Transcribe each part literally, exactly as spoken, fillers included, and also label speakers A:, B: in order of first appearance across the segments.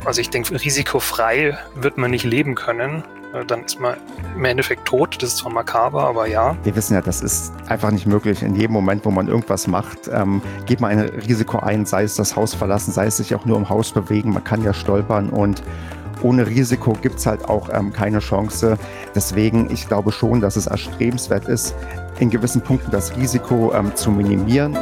A: Also ich denke, risikofrei wird man nicht leben können. Dann ist man im Endeffekt tot. Das ist zwar makaber, aber ja.
B: Wir wissen ja, das ist einfach nicht möglich. In jedem Moment, wo man irgendwas macht, ähm, geht man ein Risiko ein, sei es das Haus verlassen, sei es sich auch nur im Haus bewegen. Man kann ja stolpern und ohne Risiko gibt es halt auch ähm, keine Chance. Deswegen, ich glaube schon, dass es erstrebenswert ist, in gewissen Punkten das Risiko ähm, zu minimieren.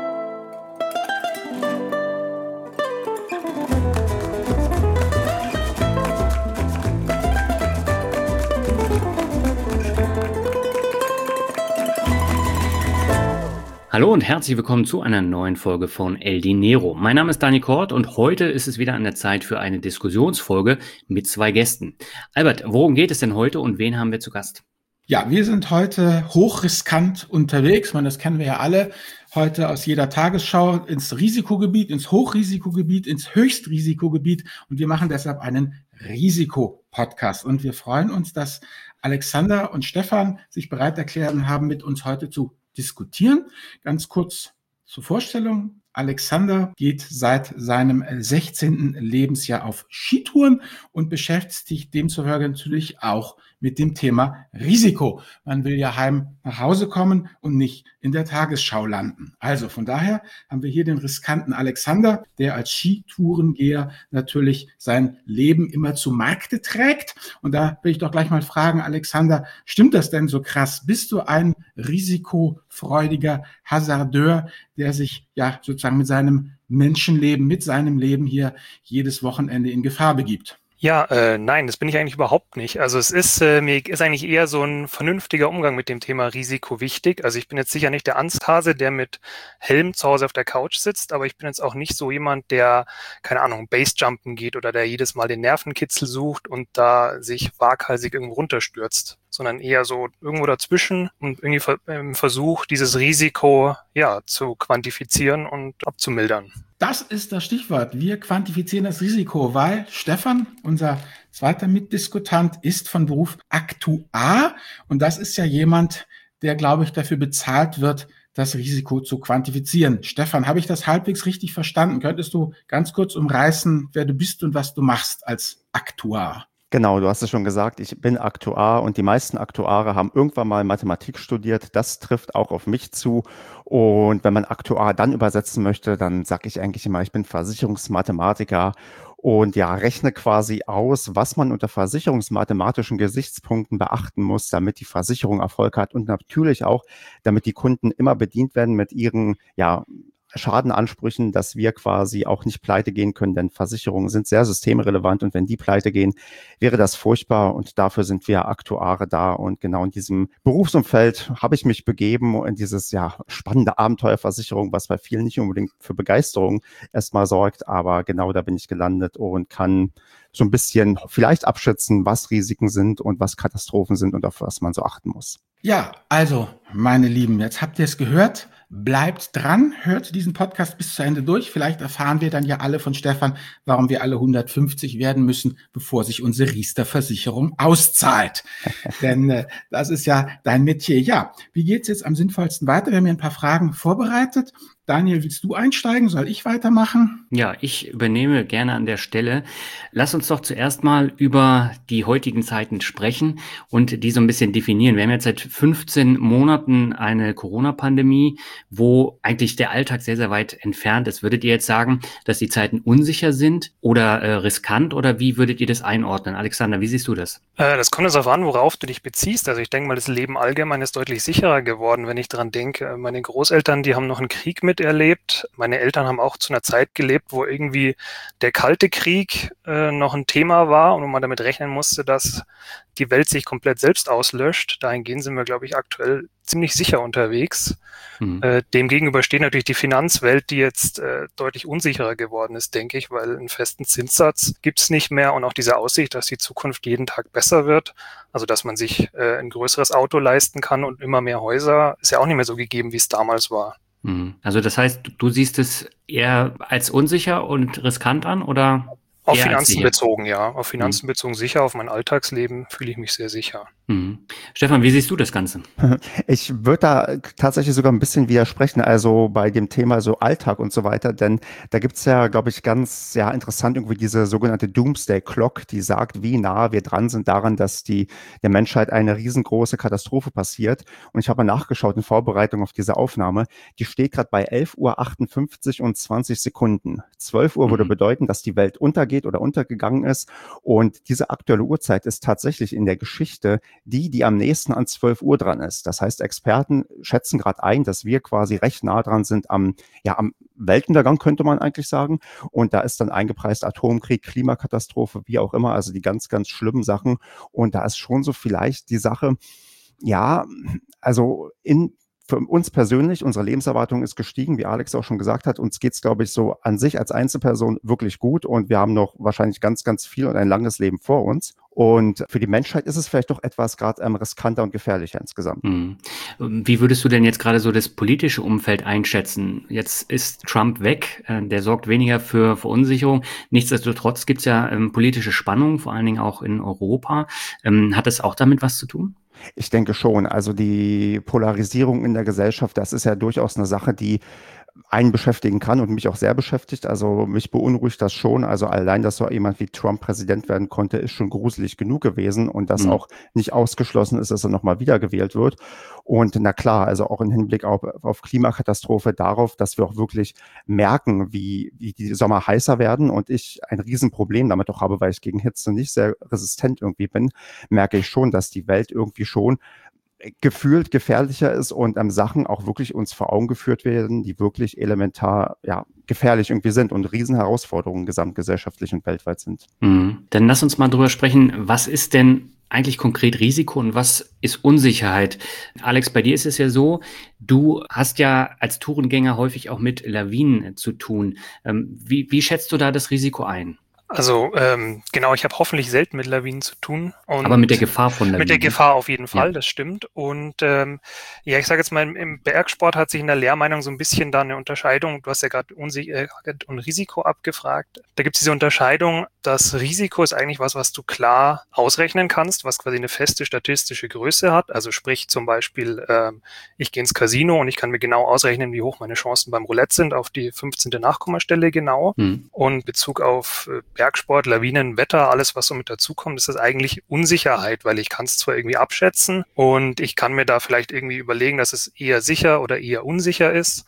C: Hallo und herzlich willkommen zu einer neuen Folge von El Dinero. Mein Name ist Dani Kort und heute ist es wieder an der Zeit für eine Diskussionsfolge mit zwei Gästen. Albert, worum geht es denn heute und wen haben wir zu Gast?
D: Ja, wir sind heute hochriskant unterwegs. Ich meine, das kennen wir ja alle. Heute aus jeder Tagesschau ins Risikogebiet, ins Hochrisikogebiet, ins Höchstrisikogebiet. Und wir machen deshalb einen Risikopodcast. Und wir freuen uns, dass Alexander und Stefan sich bereit erklärt haben, mit uns heute zu diskutieren. Ganz kurz zur Vorstellung. Alexander geht seit seinem sechzehnten Lebensjahr auf Skitouren und beschäftigt sich demzufolge natürlich auch mit dem Thema Risiko. Man will ja heim nach Hause kommen und nicht in der Tagesschau landen. Also von daher haben wir hier den riskanten Alexander, der als Skitourengeher natürlich sein Leben immer zu Markte trägt. Und da will ich doch gleich mal fragen, Alexander, stimmt das denn so krass? Bist du ein risikofreudiger Hasardeur, der sich ja sozusagen mit seinem Menschenleben, mit seinem Leben hier jedes Wochenende in Gefahr begibt?
A: Ja, äh, nein, das bin ich eigentlich überhaupt nicht. Also es ist, äh, mir ist eigentlich eher so ein vernünftiger Umgang mit dem Thema Risiko wichtig. Also ich bin jetzt sicher nicht der Angsthase, der mit Helm zu Hause auf der Couch sitzt, aber ich bin jetzt auch nicht so jemand, der, keine Ahnung, Basejumpen geht oder der jedes Mal den Nervenkitzel sucht und da sich waghalsig irgendwo runterstürzt, sondern eher so irgendwo dazwischen und irgendwie im Versuch, dieses Risiko ja zu quantifizieren und abzumildern.
D: Das ist das Stichwort. Wir quantifizieren das Risiko, weil Stefan, unser zweiter Mitdiskutant, ist von Beruf Aktuar. Und das ist ja jemand, der, glaube ich, dafür bezahlt wird, das Risiko zu quantifizieren. Stefan, habe ich das halbwegs richtig verstanden? Könntest du ganz kurz umreißen, wer du bist und was du machst als Aktuar?
B: Genau, du hast es schon gesagt, ich bin Aktuar und die meisten Aktuare haben irgendwann mal Mathematik studiert. Das trifft auch auf mich zu. Und wenn man Aktuar dann übersetzen möchte, dann sage ich eigentlich immer, ich bin Versicherungsmathematiker und ja, rechne quasi aus, was man unter versicherungsmathematischen Gesichtspunkten beachten muss, damit die Versicherung Erfolg hat und natürlich auch, damit die Kunden immer bedient werden mit ihren, ja, Schadenansprüchen, dass wir quasi auch nicht pleite gehen können, denn Versicherungen sind sehr systemrelevant und wenn die pleite gehen, wäre das furchtbar und dafür sind wir Aktuare da und genau in diesem Berufsumfeld habe ich mich begeben in dieses ja spannende Abenteuerversicherung, was bei vielen nicht unbedingt für Begeisterung erstmal sorgt, aber genau da bin ich gelandet und kann so ein bisschen vielleicht abschätzen, was Risiken sind und was Katastrophen sind und auf was man so achten muss.
D: Ja, also, meine Lieben, jetzt habt ihr es gehört. Bleibt dran, hört diesen Podcast bis zu Ende durch. Vielleicht erfahren wir dann ja alle von Stefan, warum wir alle hundertfünfzig werden müssen, bevor sich unsere Riester-Versicherung auszahlt. Denn äh, das ist ja dein Metier. Ja, wie geht's jetzt am sinnvollsten weiter? Wir haben hier ein paar Fragen vorbereitet. Daniel, willst du einsteigen? Soll ich weitermachen?
C: Ja, ich übernehme gerne an der Stelle. Lass uns doch zuerst mal über die heutigen Zeiten sprechen und die so ein bisschen definieren. Wir haben jetzt seit fünfzehn Monaten eine Corona-Pandemie, wo eigentlich der Alltag sehr, sehr weit entfernt ist. Würdet ihr jetzt sagen, dass die Zeiten unsicher sind oder äh, riskant oder wie würdet ihr das einordnen? Alexander, wie siehst du das?
A: Äh, das kommt jetzt darauf an, worauf du dich beziehst. Also ich denke mal, das Leben allgemein ist deutlich sicherer geworden, wenn ich dran denke. Meine Großeltern, die haben noch einen Krieg miterlebt. Meine Eltern haben auch zu einer Zeit gelebt, wo irgendwie der Kalte Krieg äh, noch ein Thema war und wo man damit rechnen musste, dass die Welt sich komplett selbst auslöscht. Dahingehend sind wir, glaube ich, aktuell ziemlich sicher unterwegs. Mhm. Äh, demgegenüber steht natürlich die Finanzwelt, die jetzt äh, deutlich unsicherer geworden ist, denke ich, weil einen festen Zinssatz gibt's nicht mehr und auch diese Aussicht, dass die Zukunft jeden Tag besser wird. Also, dass man sich äh, ein größeres Auto leisten kann und immer mehr Häuser, ist ja auch nicht mehr so gegeben, wie es damals war.
C: Also das heißt, du siehst es eher als unsicher und riskant an, oder?
A: Auf Finanzen bezogen, ja. Auf Finanzen mhm. bezogen sicher. Auf mein Alltagsleben fühle ich mich sehr sicher.
C: Mhm. Stefan, wie siehst du das Ganze?
B: Ich würde da tatsächlich sogar ein bisschen widersprechen, also bei dem Thema so Alltag und so weiter, denn da gibt's ja, glaube ich, ganz ja interessant irgendwie diese sogenannte Doomsday Clock, die sagt, wie nah wir dran sind daran, dass die der Menschheit eine riesengroße Katastrophe passiert. Und ich habe mal nachgeschaut in Vorbereitung auf diese Aufnahme, die steht gerade bei elf Uhr achtundfünfzig und zwanzig Sekunden. zwölf Uhr würde
C: Mhm.
B: bedeuten, dass die Welt untergeht oder untergegangen ist. Und diese aktuelle Uhrzeit ist tatsächlich in der Geschichte die, die am nächsten an zwölf Uhr dran ist. Das heißt, Experten schätzen gerade ein, dass wir quasi recht nah dran sind am, ja, am Weltuntergang, könnte man eigentlich sagen. Und da ist dann eingepreist Atomkrieg, Klimakatastrophe, wie auch immer, also die ganz, ganz schlimmen Sachen. Und da ist schon so vielleicht die Sache, ja, also in für uns persönlich, unsere Lebenserwartung ist gestiegen, wie Alex auch schon gesagt hat. Uns geht's, glaube ich, so an sich als Einzelperson wirklich gut und wir haben noch wahrscheinlich ganz, ganz viel und ein langes Leben vor uns. Und für die Menschheit ist es vielleicht doch etwas gerade ähm, riskanter und gefährlicher insgesamt.
C: Mhm. Wie würdest du denn jetzt gerade so das politische Umfeld einschätzen? Jetzt ist Trump weg, äh, der sorgt weniger für Verunsicherung. Nichtsdestotrotz gibt es ja ähm, politische Spannungen, vor allen Dingen auch in Europa. Ähm, hat das auch damit was zu tun?
B: Ich denke schon. Also die Polarisierung in der Gesellschaft, das ist ja durchaus eine Sache, die einen beschäftigen kann und mich auch sehr beschäftigt. Also mich beunruhigt das schon. Also allein, dass so jemand wie Trump Präsident werden konnte, ist schon gruselig genug gewesen und dass
C: Mhm.
B: auch nicht ausgeschlossen ist, dass er nochmal wiedergewählt wird. Und na klar, also auch im Hinblick auf, auf Klimakatastrophe darauf, dass wir auch wirklich merken, wie, wie die Sommer heißer werden und ich ein Riesenproblem damit auch habe, weil ich gegen Hitze nicht sehr resistent irgendwie bin, merke ich schon, dass die Welt irgendwie schon gefühlt gefährlicher ist und ähm, Sachen auch wirklich uns vor Augen geführt werden, die wirklich elementar ja, gefährlich irgendwie sind und Riesenherausforderungen gesamtgesellschaftlich und weltweit sind.
C: Mhm. Dann lass uns mal drüber sprechen, was ist denn eigentlich konkret Risiko und was ist Unsicherheit? Alex, bei dir ist es ja so, du hast ja als Tourengänger häufig auch mit Lawinen zu tun. Ähm, wie, wie schätzt du da das Risiko ein?
A: Also ähm, genau, ich habe hoffentlich selten mit Lawinen zu tun
C: Aber mit der
A: und
C: Gefahr von
A: mit der
C: Lawinen.
A: Gefahr auf jeden
C: Ja.
A: Fall, das stimmt. Und ähm, ja, ich sage jetzt mal, im, im Bergsport hat sich in der Lehrmeinung so ein bisschen da eine Unterscheidung, du hast ja gerade Unsicherheit und Risiko abgefragt. Da gibt es diese Unterscheidung, das Risiko ist eigentlich was, was du klar ausrechnen kannst, was quasi eine feste statistische Größe hat. Also sprich zum Beispiel, ähm, ich gehe ins Casino und ich kann mir genau ausrechnen, wie hoch meine Chancen beim Roulette sind, auf die fünfzehnte Nachkommastelle genau.
C: Mhm.
A: Und Bezug auf äh, Bergsport, Lawinen, Wetter, alles, was so mit dazukommt, ist das eigentlich Unsicherheit, weil ich kann es zwar irgendwie abschätzen und ich kann mir da vielleicht irgendwie überlegen, dass es eher sicher oder eher unsicher ist,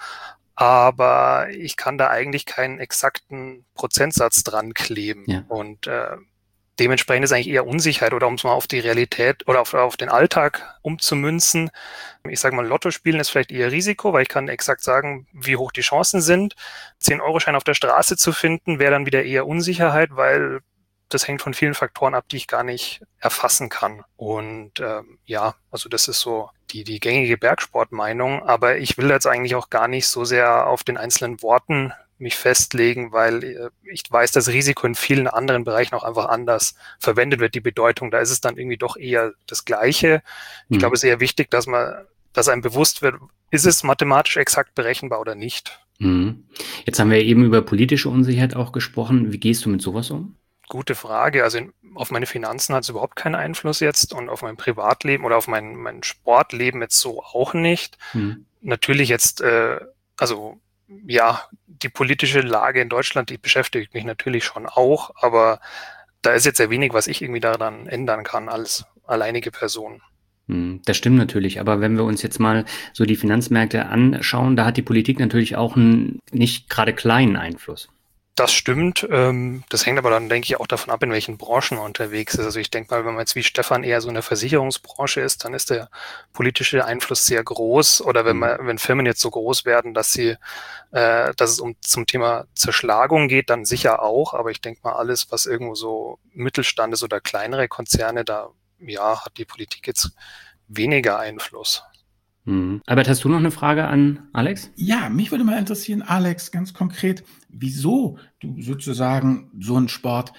A: aber ich kann da eigentlich keinen exakten Prozentsatz dran kleben.
C: Ja.
A: Und äh, dementsprechend ist eigentlich eher Unsicherheit oder um es mal auf die Realität oder auf, auf den Alltag umzumünzen. Ich sage mal, Lotto spielen ist vielleicht eher Risiko, weil ich kann exakt sagen, wie hoch die Chancen sind. zehn-Euro-Schein auf der Straße zu finden, wäre dann wieder eher Unsicherheit, weil das hängt von vielen Faktoren ab, die ich gar nicht erfassen kann. Und ähm, ja, also das ist so die, die gängige Bergsportmeinung. Aber ich will jetzt eigentlich auch gar nicht so sehr auf den einzelnen Worten mich festlegen, weil äh, ich weiß, dass Risiko in vielen anderen Bereichen auch einfach anders verwendet wird, die Bedeutung. Da ist es dann irgendwie doch eher das Gleiche. Ich
C: Mhm.
A: glaube, es ist eher wichtig, dass man, dass einem bewusst wird, ist es mathematisch exakt berechenbar oder nicht.
C: Mhm. Jetzt haben wir eben über politische Unsicherheit auch gesprochen. Wie gehst du mit sowas um?
A: Gute Frage. Also in, auf meine Finanzen hat es überhaupt keinen Einfluss jetzt und auf mein Privatleben oder auf mein, mein Sportleben jetzt so auch nicht.
C: Mhm.
A: Natürlich jetzt, äh, also ja, die politische Lage in Deutschland, die beschäftigt mich natürlich schon auch, aber da ist jetzt sehr wenig, was ich irgendwie daran ändern kann als alleinige Person.
C: Mhm. Das stimmt natürlich, aber wenn wir uns jetzt mal so die Finanzmärkte anschauen, da hat die Politik natürlich auch einen nicht gerade kleinen Einfluss.
A: Das stimmt. Ähm, das hängt aber dann, denke ich, auch davon ab, in welchen Branchen man unterwegs ist. Also ich denke mal, wenn man jetzt wie Stefan eher so in der Versicherungsbranche ist, dann ist der politische Einfluss sehr groß. Oder wenn man, wenn Firmen jetzt so groß werden, dass sie, äh, dass es um zum Thema Zerschlagung geht, dann sicher auch. Aber ich denke mal, alles, was irgendwo so Mittelstand ist oder kleinere Konzerne, da ja hat die Politik jetzt weniger Einfluss.
C: Mhm. Albert, hast du noch eine Frage an Alex?
D: Ja, mich würde mal interessieren, Alex, ganz konkret, wieso du sozusagen so einen Sport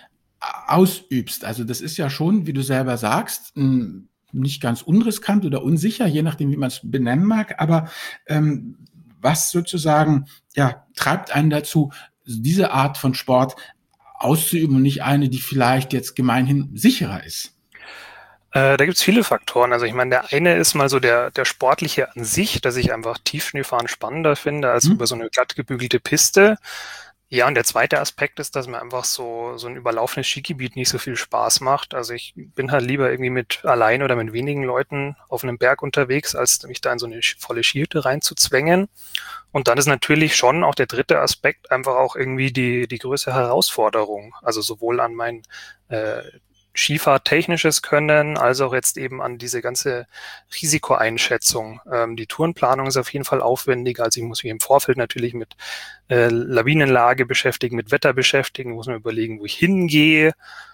D: ausübst. Also das ist ja schon, wie du selber sagst, n- nicht ganz unriskant oder unsicher, je nachdem, wie man es benennen mag. Aber ähm, was sozusagen ja, treibt einen dazu, diese Art von Sport auszuüben und nicht eine, die vielleicht jetzt gemeinhin sicherer ist?
A: Äh, da gibt's viele Faktoren. Also ich meine, der eine ist mal so der, der sportliche an sich, dass ich einfach Tiefschneefahren spannender finde als
D: Hm?
A: über so eine glatt gebügelte Piste. Ja, und der zweite Aspekt ist, dass mir einfach so, so ein überlaufenes Skigebiet nicht so viel Spaß macht. Also ich bin halt lieber irgendwie mit allein oder mit wenigen Leuten auf einem Berg unterwegs, als mich da in so eine sch- volle Skihütte reinzuzwängen. Und dann ist natürlich schon auch der dritte Aspekt einfach auch irgendwie die, die größere Herausforderung. Also sowohl an mein äh, Skifahrtechnisches Können, als auch jetzt eben an diese ganze Risikoeinschätzung. Ähm, die Tourenplanung ist auf jeden Fall aufwendiger. Also ich muss mich im Vorfeld natürlich mit äh, Lawinenlage beschäftigen, mit Wetter beschäftigen, muss mir überlegen, wo ich hingehe.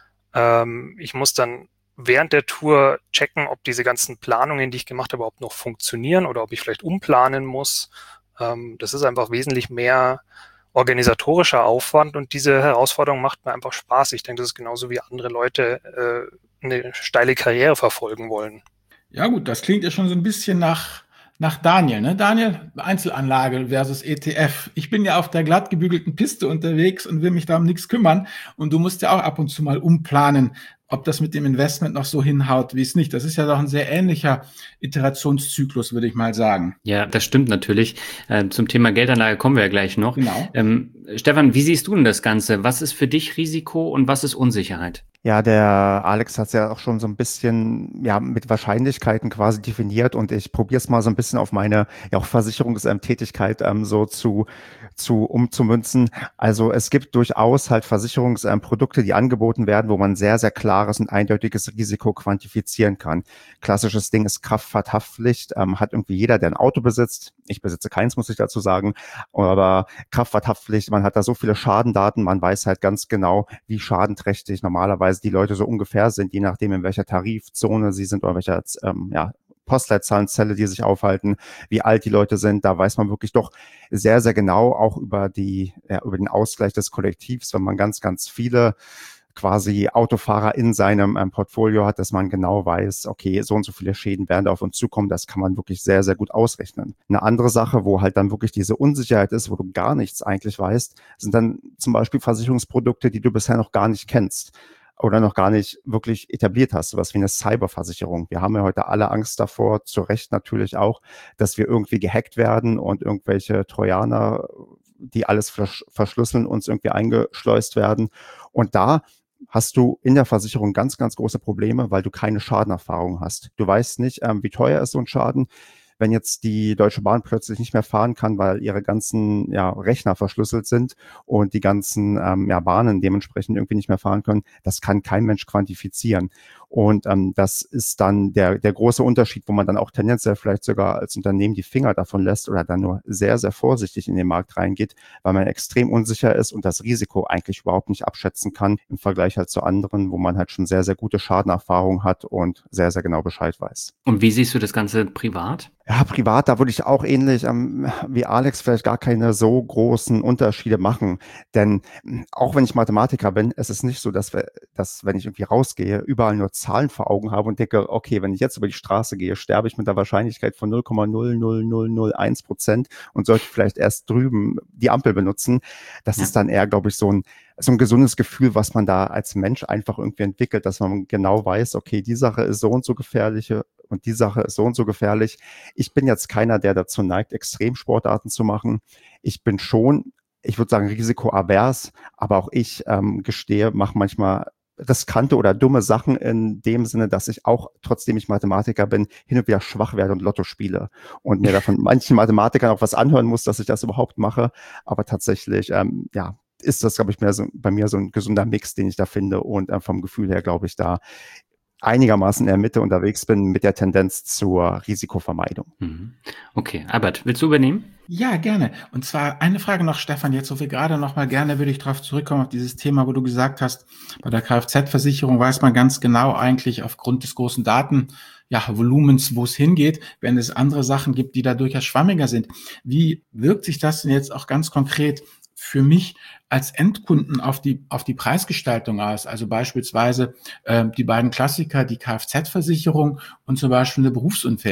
A: Ähm, ich muss dann während der Tour checken, ob diese ganzen Planungen, die ich gemacht habe, überhaupt noch funktionieren oder ob ich vielleicht umplanen muss. Ähm, das ist einfach wesentlich mehr organisatorischer Aufwand und diese Herausforderung macht mir einfach Spaß. Ich denke, das ist genauso wie andere Leute äh, eine steile Karriere verfolgen wollen.
D: Ja gut, das klingt ja schon so ein bisschen nach, nach Daniel, ne? Daniel, Einzelanlage versus E T F. Ich bin ja auf der glatt gebügelten Piste unterwegs und will mich da um nichts kümmern. Und du musst ja auch ab und zu mal umplanen, ob das mit dem Investment noch so hinhaut, wie es nicht. Das ist ja doch ein sehr ähnlicher Iterationszyklus, würde ich mal sagen.
C: Ja, das stimmt natürlich. Äh, zum Thema Geldanlage kommen wir ja gleich noch.
D: Genau.
C: Ähm, Stefan, wie siehst du denn das Ganze? Was ist für dich Risiko und was ist Unsicherheit?
B: Ja, der Alex hat es ja auch schon so ein bisschen ja mit Wahrscheinlichkeiten quasi definiert und ich probiere es mal so ein bisschen auf meine ja auch Versicherungstätigkeit ähm, so zu zu umzumünzen. Also es gibt durchaus halt Versicherungsprodukte, die angeboten werden, wo man sehr sehr klares und eindeutiges Risiko quantifizieren kann. Klassisches Ding ist Kraftfahrthaftpflicht, ähm, hat irgendwie jeder, der ein Auto besitzt. Ich besitze keins, muss ich dazu sagen, aber Kraftfahrthaftpflicht, man hat da so viele Schadendaten, man weiß halt ganz genau, wie schadenträchtig normalerweise die Leute so ungefähr sind, je nachdem, in welcher Tarifzone sie sind oder welcher ähm, ja, Postleitzahlen-Zelle, die sich aufhalten, wie alt die Leute sind. Da weiß man wirklich doch sehr, sehr genau auch über die, ja, über den Ausgleich des Kollektivs, wenn man ganz, ganz viele quasi Autofahrer in seinem ähm, Portfolio hat, dass man genau weiß, okay, so und so viele Schäden werden da auf uns zukommen, das kann man wirklich sehr, sehr gut ausrechnen. Eine andere Sache, wo halt dann wirklich diese Unsicherheit ist, wo du gar nichts eigentlich weißt, sind dann zum Beispiel Versicherungsprodukte, die du bisher noch gar nicht kennst oder noch gar nicht wirklich etabliert hast, sowas wie eine Cyberversicherung. Wir haben ja heute alle Angst davor, zu Recht natürlich auch, dass wir irgendwie gehackt werden und irgendwelche Trojaner, die alles versch verschlüsseln, uns irgendwie eingeschleust werden. Und da hast du in der Versicherung ganz, ganz große Probleme, weil du keine Schadenerfahrung hast. Du weißt nicht, ähm, wie teuer ist so ein Schaden. Wenn jetzt die Deutsche Bahn plötzlich nicht mehr fahren kann, weil ihre ganzen ja, Rechner verschlüsselt sind und die ganzen ähm, ja, Bahnen dementsprechend irgendwie nicht mehr fahren können, das kann kein Mensch quantifizieren. Und ähm, das ist dann der, der große Unterschied, wo man dann auch tendenziell vielleicht sogar als Unternehmen die Finger davon lässt oder dann nur sehr, sehr vorsichtig in den Markt reingeht, weil man extrem unsicher ist und das Risiko eigentlich überhaupt nicht abschätzen kann im Vergleich halt zu anderen, wo man halt schon sehr, sehr gute Schadenerfahrung hat und sehr, sehr genau Bescheid weiß.
C: Und wie siehst du das Ganze privat?
B: Ja, privat, da würde ich auch ähnlich ähm, wie Alex vielleicht gar keine so großen Unterschiede machen. Denn mh, auch wenn ich Mathematiker bin, es ist nicht so, dass, wir, dass wenn ich irgendwie rausgehe, überall nur Zahlen vor Augen habe und denke, okay, wenn ich jetzt über die Straße gehe, sterbe ich mit der Wahrscheinlichkeit von null Komma null null null null eins Prozent und sollte vielleicht erst drüben die Ampel benutzen. Das
C: Ja.
B: ist dann eher, glaube ich, so ein so ein gesundes Gefühl, was man da als Mensch einfach irgendwie entwickelt, dass man genau weiß, okay, die Sache ist so und so gefährlich und die Sache ist so und so gefährlich. Ich bin jetzt keiner, der dazu neigt, Extremsportarten zu machen. Ich bin schon, ich würde sagen, risikoavers, aber auch ich ähm, gestehe, mache manchmal riskante oder dumme Sachen in dem Sinne, dass ich auch, trotzdem ich Mathematiker bin, hin und wieder schwach werde und Lotto spiele und mir davon manchen Mathematikern auch was anhören muss, dass ich das überhaupt mache. Aber tatsächlich, ähm, ja, ist das, glaube ich, mehr so, bei mir so ein gesunder Mix, den ich da finde und äh, vom Gefühl her, glaube ich, da einigermaßen in der Mitte unterwegs bin mit der Tendenz zur Risikovermeidung.
C: Mhm. Okay, Albert, willst du übernehmen?
D: Ja, gerne. Und zwar eine Frage noch, Stefan, jetzt so viel gerade noch mal gerne würde ich darauf zurückkommen, auf dieses Thema, wo du gesagt hast, bei der Kfz-Versicherung weiß man ganz genau eigentlich aufgrund des großen Daten, ja, Volumens, wo es hingeht, wenn es andere Sachen gibt, die da durchaus schwammiger sind. Wie wirkt sich das denn jetzt auch ganz konkret für mich als Endkunden auf die, auf die Preisgestaltung aus? Also beispielsweise äh, die beiden Klassiker, die Kfz-Versicherung und zum Beispiel eine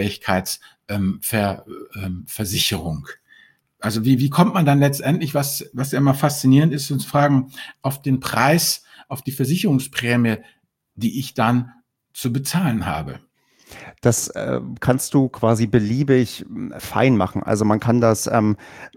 D: Berufsunfähigkeitsversicherung. Also wie, wie kommt man dann letztendlich, was, was ja immer faszinierend ist, uns fragen, auf den Preis, auf die Versicherungsprämie, die ich dann zu bezahlen habe?
B: Das äh, kannst du quasi beliebig m, fein machen. Also man kann das, ähm,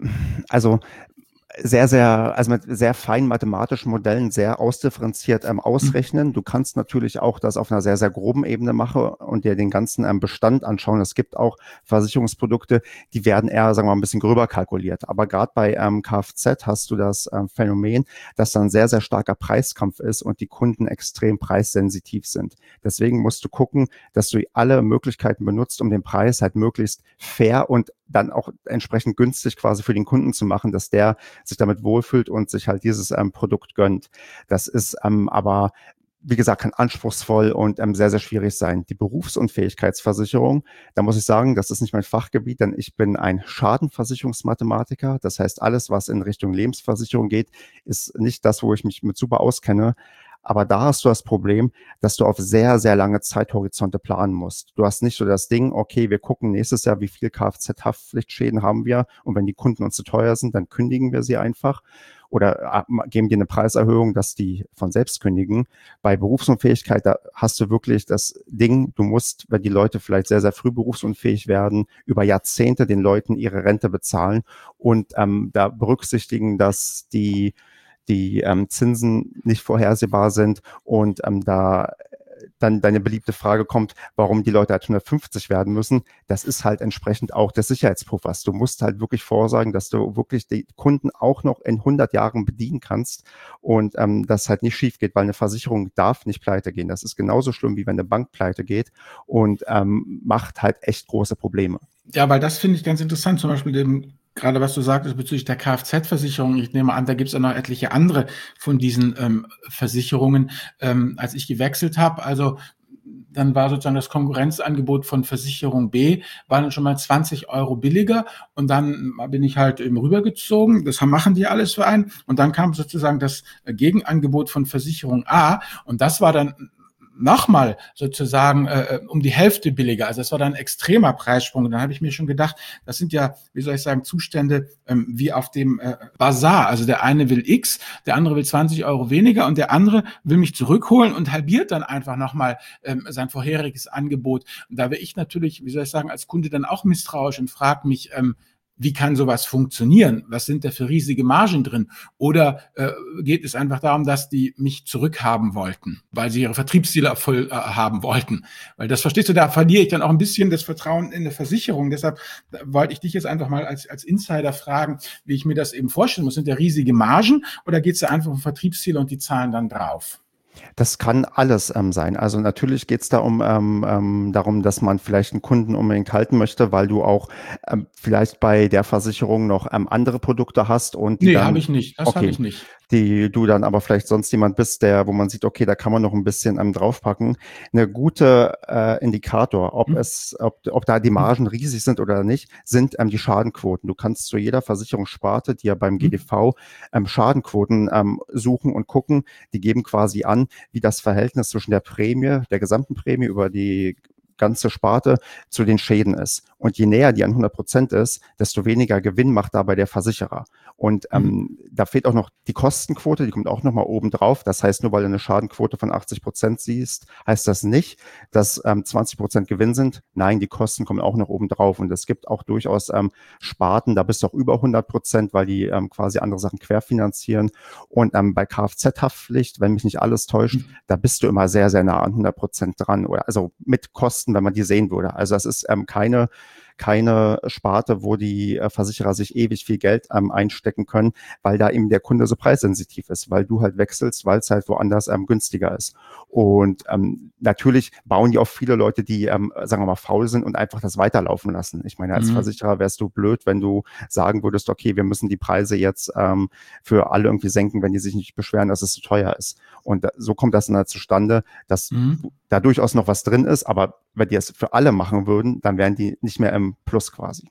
B: also sehr, sehr, also mit sehr feinen mathematischen Modellen sehr ausdifferenziert ähm,
D: Hm.
B: ausrechnen. Du kannst natürlich auch das auf einer sehr, sehr groben Ebene machen und dir den ganzen ähm, Bestand anschauen. Es gibt auch Versicherungsprodukte, die werden eher, sagen wir mal, ein bisschen gröber kalkuliert. Aber gerade bei ähm, Kfz hast du das ähm, Phänomen, dass da ein sehr, sehr starker Preiskampf ist und die Kunden extrem preissensitiv sind. Deswegen musst du gucken, dass du alle Möglichkeiten benutzt, um den Preis halt möglichst fair und dann auch entsprechend günstig quasi für den Kunden zu machen, dass der sich damit wohlfühlt und sich halt dieses ähm, Produkt gönnt. Das ist ähm, aber, wie gesagt, kann anspruchsvoll und ähm, sehr, sehr schwierig sein. Die Berufsunfähigkeitsversicherung, da muss ich sagen, das ist nicht mein Fachgebiet, denn ich bin ein Schadenversicherungsmathematiker. Das heißt, alles, was in Richtung Lebensversicherung geht, ist nicht das, wo ich mich mit super auskenne. Aber da hast du das Problem, dass du auf sehr, sehr lange Zeithorizonte planen musst. Du hast nicht so das Ding, okay, wir gucken nächstes Jahr, wie viel Kfz-Haftpflichtschäden haben wir und wenn die Kunden uns zu teuer sind, dann kündigen wir sie einfach oder äh, geben dir eine Preiserhöhung, dass die von selbst kündigen. Bei Berufsunfähigkeit, da hast du wirklich das Ding, du musst, wenn die Leute vielleicht sehr, sehr früh berufsunfähig werden, über Jahrzehnte den Leuten ihre Rente bezahlen und ähm, da berücksichtigen, dass die die ähm, Zinsen nicht vorhersehbar sind und ähm, da dann deine beliebte Frage kommt, warum die Leute halt hundertfünfzig werden müssen. Das ist halt entsprechend auch des Sicherheitspuffers. Du musst halt wirklich vorsagen, dass du wirklich die Kunden auch noch in hundert Jahren bedienen kannst und ähm, das halt nicht schief geht, weil eine Versicherung darf nicht pleite gehen. Das ist genauso schlimm, wie wenn eine Bank pleite geht und ähm, macht halt echt große Probleme.
D: Ja, weil das finde ich ganz interessant, zum Beispiel dem, gerade was du sagtest bezüglich der Kfz-Versicherung. Ich nehme an, da gibt es auch noch etliche andere von diesen ähm, Versicherungen. Ähm, als ich gewechselt habe, also dann war sozusagen das Konkurrenzangebot von Versicherung B, war dann schon mal zwanzig Euro billiger und dann bin ich halt eben rübergezogen. Das machen die alles für einen und dann kam sozusagen das Gegenangebot von Versicherung A und das war dann nochmal sozusagen äh, um die Hälfte billiger. Also das war dann ein extremer Preissprung. Und dann habe ich mir schon gedacht, das sind ja, wie soll ich sagen, Zustände ähm, wie auf dem äh, Bazar. Also der eine will X, der andere will zwanzig Euro weniger und der andere will mich zurückholen und halbiert dann einfach nochmal ähm, sein vorheriges Angebot. Und da wäre ich natürlich, wie soll ich sagen, als Kunde dann auch misstrauisch und frage mich, ähm, wie kann sowas funktionieren? Was sind da für riesige Margen drin? Oder äh, geht es einfach darum, dass die mich zurückhaben wollten, weil sie ihre Vertriebsziele erfüll, äh, haben wollten? Weil das verstehst du, da verliere ich dann auch ein bisschen das Vertrauen in eine Versicherung. Deshalb wollte ich dich jetzt einfach mal als, als Insider fragen, wie ich mir das eben vorstellen muss. Sind da riesige Margen oder geht es da einfach um Vertriebsziele und die zahlen dann drauf?
B: Das kann alles ähm, sein. Also natürlich geht es da um ähm, ähm, darum, dass man vielleicht einen Kunden unbedingt halten möchte, weil du auch ähm, vielleicht bei der Versicherung noch ähm, andere Produkte hast und die
D: Nee, habe
B: dann,
D: ich nicht. Das habe
B: okay,
D: ich nicht.
B: die du dann aber vielleicht sonst jemand bist, der, wo man sieht, okay, da kann man noch ein bisschen ähm, draufpacken. Eine gute äh, Indikator, ob
D: Hm?
B: es, ob, ob da die
D: Hm?
B: Margen riesig sind oder nicht, sind ähm, die Schadenquoten. Du kannst zu jeder Versicherungssparte, die ja beim
D: Hm?
B: G D V ähm, Schadenquoten ähm, suchen und gucken. Die geben quasi an, wie das Verhältnis zwischen der Prämie, der gesamten Prämie über die ganze Sparte zu den Schäden ist. Und je näher die an hundert Prozent ist, desto weniger Gewinn macht dabei der Versicherer. Und
D: Hm?
B: ähm, da fehlt auch noch die Kostenquote, die kommt auch nochmal oben drauf. Das heißt, nur weil du eine Schadenquote von achtzig Prozent siehst, heißt das nicht, dass ähm, zwanzig Prozent Gewinn sind. Nein, die Kosten kommen auch noch oben drauf. Und es gibt auch durchaus ähm, Sparten, da bist du auch über hundert Prozent, weil die ähm, quasi andere Sachen querfinanzieren. Und ähm, bei Kfz-Haftpflicht, wenn mich nicht alles täuscht,
D: Hm?
B: da bist du immer sehr, sehr nah an hundert Prozent dran. Oder also mit Kosten, wenn man die sehen würde. Also das ist ähm, keine keine Sparte, wo die äh, Versicherer sich ewig viel Geld ähm, einstecken können, weil da eben der Kunde so preissensitiv ist, weil du halt wechselst, weil es halt woanders ähm, günstiger ist. Und ähm, natürlich bauen die auch viele Leute, die, ähm, sagen wir mal, faul sind und einfach das weiterlaufen lassen. Ich meine, als
D: Hm?
B: Versicherer wärst du blöd, wenn du sagen würdest, okay, wir müssen die Preise jetzt ähm, für alle irgendwie senken, wenn die sich nicht beschweren, dass es zu teuer ist. Und da, so kommt das dann halt zustande, dass
D: Hm?
B: da durchaus noch was drin ist, aber wenn die es für alle machen würden, dann wären die nicht mehr im Plus quasi.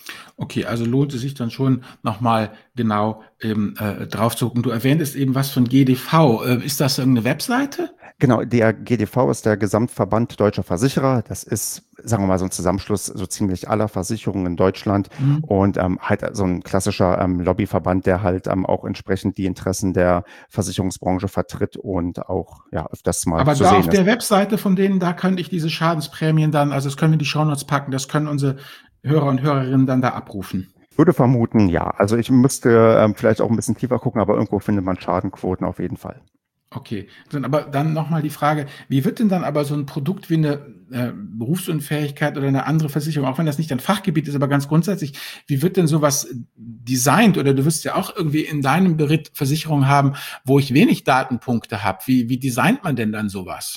D: Okay, also lohnt es sich dann schon nochmal genau ähm, äh, drauf zu gucken. Du erwähntest eben was von G D V. Äh, ist das irgendeine Webseite?
B: Genau, der G D V ist der Gesamtverband Deutscher Versicherer. Das ist, sagen wir mal, so ein Zusammenschluss so ziemlich aller Versicherungen in Deutschland
D: Mhm.
B: und ähm, halt so ein klassischer ähm, Lobbyverband, der halt ähm, auch entsprechend die Interessen der Versicherungsbranche vertritt und auch ja öfters mal
D: Aber
B: zu
D: da auf
B: sehen ist.
D: der Webseite von denen, da könnte ich diese Schadensprämien dann, also das können wir in die Shownotes packen, das können unsere Hörer und Hörerinnen dann da abrufen.
B: Würde vermuten, ja. Also ich müsste ähm, vielleicht auch ein bisschen tiefer gucken, aber irgendwo findet man Schadenquoten auf jeden Fall.
D: Okay, dann aber dann nochmal die Frage, wie wird denn dann aber so ein Produkt wie eine äh, Berufsunfähigkeit oder eine andere Versicherung, auch wenn das nicht dein Fachgebiet ist, aber ganz grundsätzlich, wie wird denn sowas designt? Oder du wirst ja auch irgendwie in deinem Beritt Versicherungen haben, wo ich wenig Datenpunkte habe. Wie, wie designt man denn dann sowas?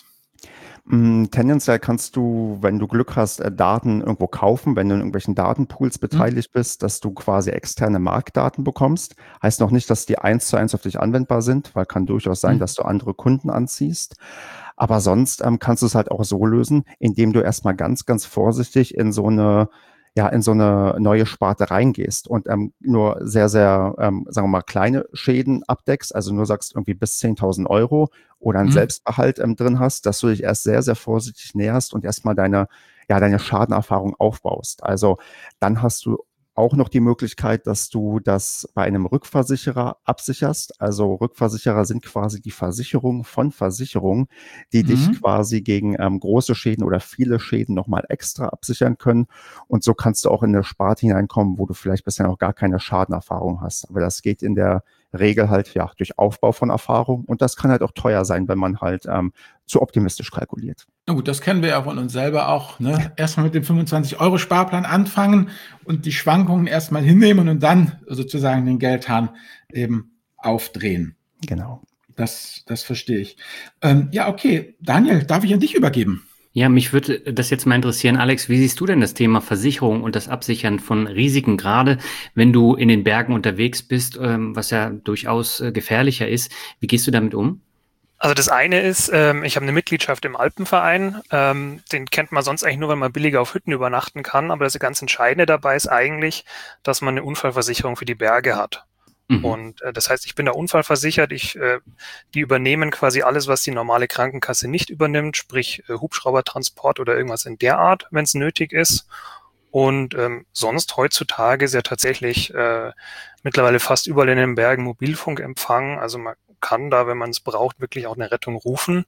B: Mm, Tendenziell kannst du, wenn du Glück hast, äh, Daten irgendwo kaufen, wenn du in irgendwelchen Datenpools
D: Hm?
B: beteiligt bist, dass du quasi externe Marktdaten bekommst. Heißt noch nicht, dass die eins zu eins auf dich anwendbar sind, weil kann durchaus sein,
D: Hm?
B: dass du andere Kunden anziehst. Aber sonst ähm, kannst du es halt auch so lösen, indem du erstmal ganz, ganz vorsichtig in so eine ja, in so eine neue Sparte reingehst und ähm, nur sehr, sehr, ähm, sagen wir mal, kleine Schäden abdeckst, also nur sagst irgendwie bis zehntausend Euro oder einen
D: Hm?
B: Selbstbehalt ähm, drin hast, dass du dich erst sehr, sehr vorsichtig näherst und erstmal deine, ja, deine Schadenerfahrung aufbaust. Also dann hast du auch noch die Möglichkeit, dass du das bei einem Rückversicherer absicherst. Also Rückversicherer sind quasi die Versicherung von Versicherungen, die dich
D: Hm?
B: quasi gegen ähm, große Schäden oder viele Schäden nochmal extra absichern können. Und so kannst du auch in eine Sparte hineinkommen, wo du vielleicht bisher noch gar keine Schadenerfahrung hast. Aber das geht in der Regel halt ja durch Aufbau von Erfahrung und das kann halt auch teuer sein, wenn man halt ähm, zu optimistisch kalkuliert.
D: Na gut, das kennen wir ja von uns selber auch, ne? Erstmal mit dem fünfundzwanzig-Euro-Sparplan anfangen und die Schwankungen erstmal hinnehmen und dann sozusagen den Geldhahn eben aufdrehen.
B: Genau.
D: Das, das verstehe ich. Ähm, ja, okay. Daniel, darf ich an dich übergeben?
C: Ja, mich würde das jetzt mal interessieren, Alex, wie siehst du denn das Thema Versicherung und das Absichern von Risiken, gerade wenn du in den Bergen unterwegs bist, ähm, was ja durchaus äh, gefährlicher ist? Wie gehst du damit um?
A: Also das eine ist, ähm, ich habe eine Mitgliedschaft im Alpenverein. Ähm, den kennt man sonst eigentlich nur, wenn man billiger auf Hütten übernachten kann. Aber das ganz Entscheidende dabei ist eigentlich, dass man eine Unfallversicherung für die Berge hat.
C: Mhm.
A: Und äh, das heißt, ich bin da unfallversichert. Ich, äh, die übernehmen quasi alles, was die normale Krankenkasse nicht übernimmt, sprich äh, Hubschraubertransport oder irgendwas in der Art, wenn es nötig ist. Und ähm, sonst heutzutage ist ja tatsächlich äh, mittlerweile fast überall in den Bergen Mobilfunkempfang. Also man kann da, wenn man es braucht, wirklich auch eine Rettung rufen.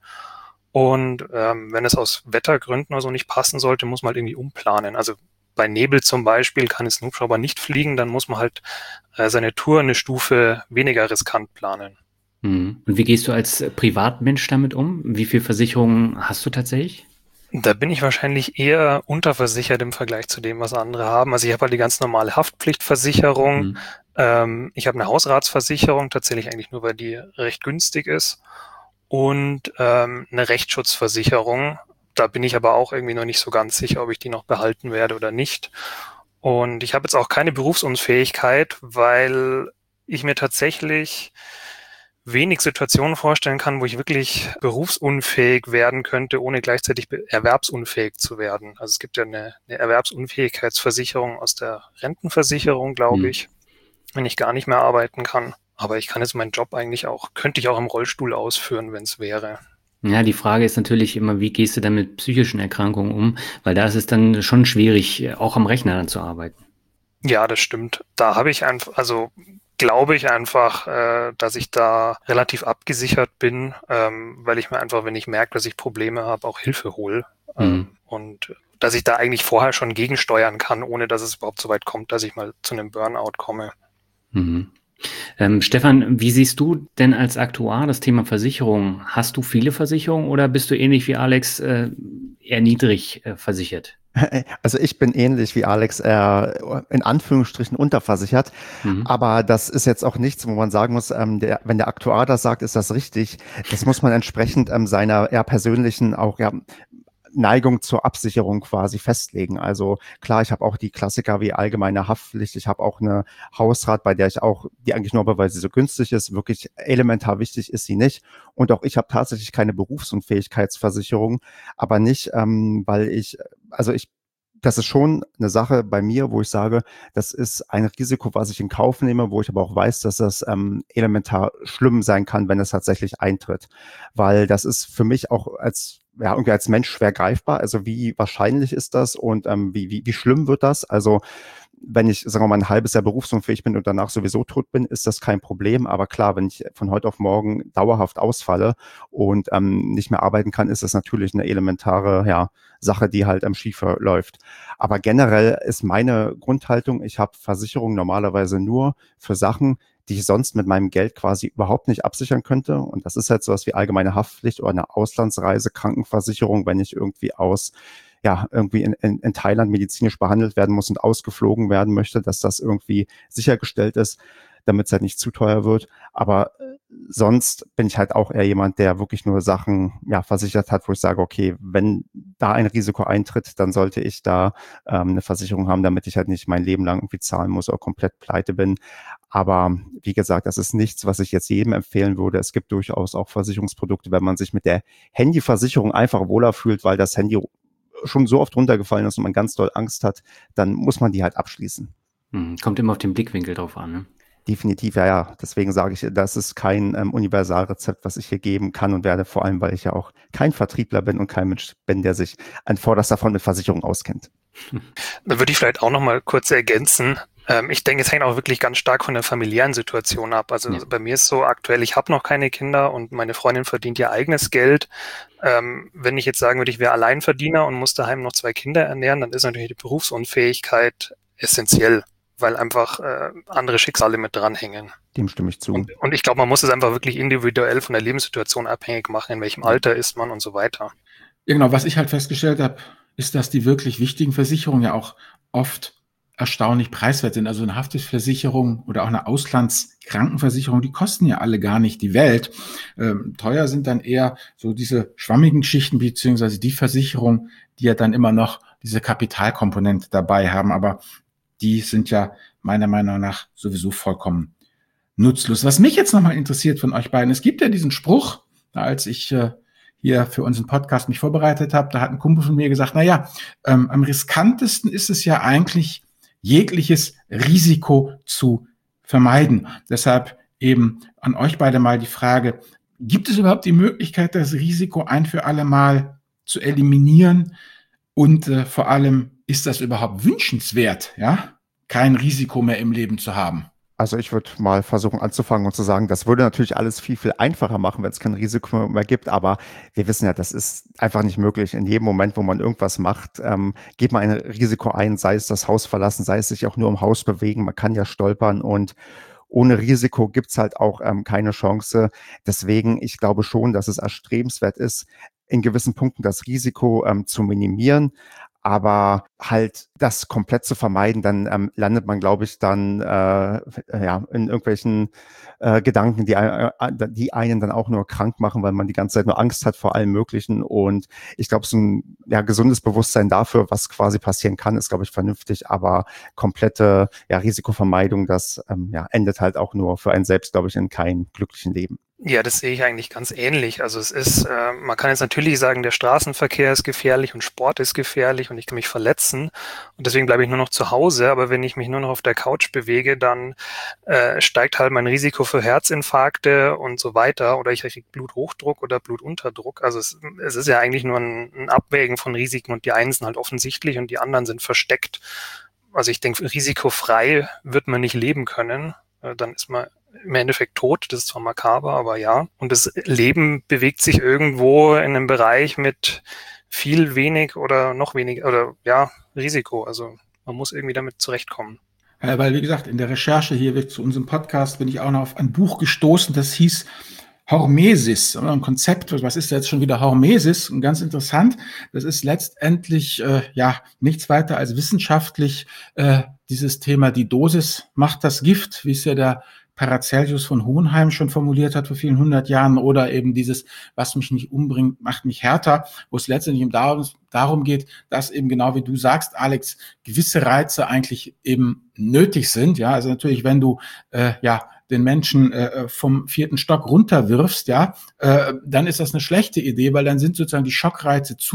A: Und ähm, wenn es aus Wettergründen oder so nicht passen sollte, muss man halt irgendwie umplanen. Also bei Nebel zum Beispiel kann es ein Hubschrauber nicht fliegen, dann muss man halt äh, seine Tour eine Stufe weniger riskant planen.
C: Mhm. Und wie gehst du als äh, Privatmensch damit um? Wie viel Versicherungen hast du tatsächlich?
A: Da bin ich wahrscheinlich eher unterversichert im Vergleich zu dem, was andere haben. Also ich habe halt die ganz normale Haftpflichtversicherung.
C: Mhm.
A: Ähm, ich habe eine Hausratsversicherung, tatsächlich eigentlich nur, weil die recht günstig ist. Und ähm, eine Rechtsschutzversicherung. Da bin ich aber auch irgendwie noch nicht so ganz sicher, ob ich die noch behalten werde oder nicht. Und ich habe jetzt auch keine Berufsunfähigkeit, weil ich mir tatsächlich wenig Situationen vorstellen kann, wo ich wirklich berufsunfähig werden könnte, ohne gleichzeitig erwerbsunfähig zu werden. Also es gibt ja eine, eine Erwerbsunfähigkeitsversicherung aus der Rentenversicherung, glaube
C: Mhm.
A: ich, wenn ich gar nicht mehr arbeiten kann. Aber ich kann jetzt meinen Job eigentlich auch, könnte ich auch im Rollstuhl ausführen, wenn es wäre.
C: Ja, die Frage ist natürlich immer, wie gehst du dann mit psychischen Erkrankungen um? Weil da ist es dann schon schwierig, äh, auch am Rechner dann zu arbeiten.
A: Ja, das stimmt. Da habe ich einfach, also glaube ich einfach, äh, dass ich da relativ abgesichert bin, ähm, weil ich mir einfach, wenn ich merke, dass ich Probleme habe, auch Hilfe hole.
C: Mhm.
A: Ähm, und dass ich da eigentlich vorher schon gegensteuern kann, ohne dass es überhaupt so weit kommt, dass ich mal zu einem Burnout komme.
C: Mhm. Ähm, Stefan, wie siehst du denn als Aktuar das Thema Versicherung? Hast du viele Versicherungen oder bist du ähnlich wie Alex äh, eher niedrig äh, versichert?
B: Also ich bin ähnlich wie Alex, äh, in Anführungsstrichen unterversichert,
C: Mhm.
B: aber das ist jetzt auch nichts, wo man sagen muss, ähm, der, wenn der Aktuar das sagt, ist das richtig. Das muss man entsprechend ähm, seiner eher persönlichen auch ja, Neigung zur Absicherung quasi festlegen. Also klar, ich habe auch die Klassiker wie allgemeine Haftpflicht, ich habe auch eine Hausrat, bei der ich auch, die eigentlich nur, weil sie so günstig ist, wirklich elementar wichtig ist sie nicht. Und auch ich habe tatsächlich keine Berufsunfähigkeitsversicherung, aber nicht, ähm, weil ich, also ich das ist schon eine Sache bei mir, wo ich sage, das ist ein Risiko, was ich in Kauf nehme, wo ich aber auch weiß, dass das ähm, elementar schlimm sein kann, wenn es tatsächlich eintritt. Weil das ist für mich auch als ja, irgendwie als Mensch schwer greifbar. Also wie wahrscheinlich ist das und ähm, wie, wie, wie schlimm wird das? Also wenn ich, sagen wir mal, ein halbes Jahr berufsunfähig bin und danach sowieso tot bin, ist das kein Problem. Aber klar, wenn ich von heute auf morgen dauerhaft ausfalle und ähm, nicht mehr arbeiten kann, ist das natürlich eine elementare ja, Sache, die halt am Schiefer läuft. Aber generell ist meine Grundhaltung, ich habe Versicherungen normalerweise nur für Sachen, die ich sonst mit meinem Geld quasi überhaupt nicht absichern könnte. Und das ist halt sowas wie allgemeine Haftpflicht oder eine Auslandsreise, Krankenversicherung, wenn ich irgendwie aus ja, irgendwie in, in, in Thailand medizinisch behandelt werden muss und ausgeflogen werden möchte, dass das irgendwie sichergestellt ist, damit es halt nicht zu teuer wird. Aber sonst bin ich halt auch eher jemand, der wirklich nur Sachen ja, versichert hat, wo ich sage, okay, wenn da ein Risiko eintritt, dann sollte ich da ähm, eine Versicherung haben, damit ich halt nicht mein Leben lang irgendwie zahlen muss oder komplett pleite bin. Aber wie gesagt, das ist nichts, was ich jetzt jedem empfehlen würde. Es gibt durchaus auch Versicherungsprodukte, wenn man sich mit der Handyversicherung einfach wohler fühlt, weil das Handy schon so oft runtergefallen ist und man ganz doll Angst hat, dann muss man die halt abschließen.
C: Hm, kommt immer auf den Blickwinkel drauf an, ne?
B: Definitiv, ja, ja. Deswegen sage ich, das ist kein ähm, Universalrezept, was ich hier geben kann und werde, vor allem, weil ich ja auch kein Vertriebler bin und kein Mensch bin, der sich an vorderster Front mit Versicherung auskennt.
A: Da würde ich vielleicht auch noch mal kurz ergänzen. Ähm, ich denke, es hängt auch wirklich ganz stark von der familiären Situation ab. Also ja. Bei mir ist so aktuell, ich habe noch keine Kinder und meine Freundin verdient ihr eigenes Geld. Ähm, wenn ich jetzt sagen würde, ich wäre Alleinverdiener und muss daheim noch zwei Kinder ernähren, dann ist natürlich die Berufsunfähigkeit essentiell, weil einfach äh, andere Schicksale mit dranhängen.
B: Dem stimme ich zu.
A: Und, und ich glaube, man muss es einfach wirklich individuell von der Lebenssituation abhängig machen, in welchem Alter ist man und so weiter.
D: Ja, genau. Was ich halt festgestellt habe, ist, dass die wirklich wichtigen Versicherungen ja auch oft erstaunlich preiswert sind. Also eine Haftpflichtversicherung oder auch eine Auslandskrankenversicherung, die kosten ja alle gar nicht die Welt. Ähm, teuer sind dann eher so diese schwammigen Geschichten, beziehungsweise die Versicherungen, die ja dann immer noch diese Kapitalkomponente dabei haben. Aber die sind ja meiner Meinung nach sowieso vollkommen nutzlos. Was mich jetzt nochmal interessiert von euch beiden, es gibt ja diesen Spruch, als ich äh, hier für unseren Podcast mich vorbereitet habe, da hat ein Kumpel von mir gesagt, na ja, ähm, am riskantesten ist es ja eigentlich, jegliches Risiko zu vermeiden. Deshalb eben an euch beide mal die Frage, gibt es überhaupt die Möglichkeit, das Risiko ein für alle Mal zu eliminieren? Und äh, vor allem, ist das überhaupt wünschenswert, ja, kein Risiko mehr im Leben zu haben?
B: Also ich würde mal versuchen anzufangen und zu sagen, das würde natürlich alles viel, viel einfacher machen, wenn es kein Risiko mehr gibt. Aber wir wissen ja, das ist einfach nicht möglich. In jedem Moment, wo man irgendwas macht, ähm, geht man ein Risiko ein, sei es das Haus verlassen, sei es sich auch nur im Haus bewegen. Man kann ja stolpern und ohne Risiko gibt's halt auch ähm, keine Chance. Deswegen, ich glaube schon, dass es erstrebenswert ist, in gewissen Punkten das Risiko ähm, zu minimieren. Aber halt das komplett zu vermeiden, dann ähm, landet man, glaube ich, dann äh, ja in irgendwelchen äh, Gedanken, die, äh, die einen dann auch nur krank machen, weil man die ganze Zeit nur Angst hat vor allem Möglichen. Und ich glaube, so ein ja, gesundes Bewusstsein dafür, was quasi passieren kann, ist, glaube ich, vernünftig. Aber komplette ja, Risikovermeidung, das ähm, ja, endet halt auch nur für einen selbst, glaube ich, in keinem glücklichen Leben.
A: Ja, das sehe ich eigentlich ganz ähnlich. Also es ist, äh, man kann jetzt natürlich sagen, der Straßenverkehr ist gefährlich und Sport ist gefährlich und ich kann mich verletzen und deswegen bleibe ich nur noch zu Hause. Aber wenn ich mich nur noch auf der Couch bewege, dann äh, steigt halt mein Risiko für Herzinfarkte und so weiter oder ich kriege Bluthochdruck oder Blutunterdruck. Also es, es ist ja eigentlich nur ein, ein Abwägen von Risiken und die einen sind halt offensichtlich und die anderen sind versteckt. Also ich denke, risikofrei wird man nicht leben können. Äh, dann ist man im Endeffekt tot, das ist zwar makaber, aber ja. Und das Leben bewegt sich irgendwo in einem Bereich mit viel wenig oder noch weniger, oder ja, Risiko. Also man muss irgendwie damit zurechtkommen.
D: Ja, weil, wie gesagt, in der Recherche hier zu unserem Podcast bin ich auch noch auf ein Buch gestoßen, das hieß Hormesis, ein Konzept, was ist jetzt schon wieder Hormesis? Und ganz interessant, das ist letztendlich äh, ja nichts weiter als wissenschaftlich äh, dieses Thema, die Dosis macht das Gift, wie es ja der Paracelsus von Hohenheim schon formuliert hat vor vielen hundert Jahren, oder eben dieses, was mich nicht umbringt, macht mich härter, wo es letztendlich darum, darum geht, dass eben genau wie du sagst, Alex, gewisse Reize eigentlich eben nötig sind. Ja, also natürlich, wenn du äh, ja den Menschen äh, vom vierten Stock runterwirfst, ja, äh, dann ist das eine schlechte Idee, weil dann sind sozusagen die Schockreize zu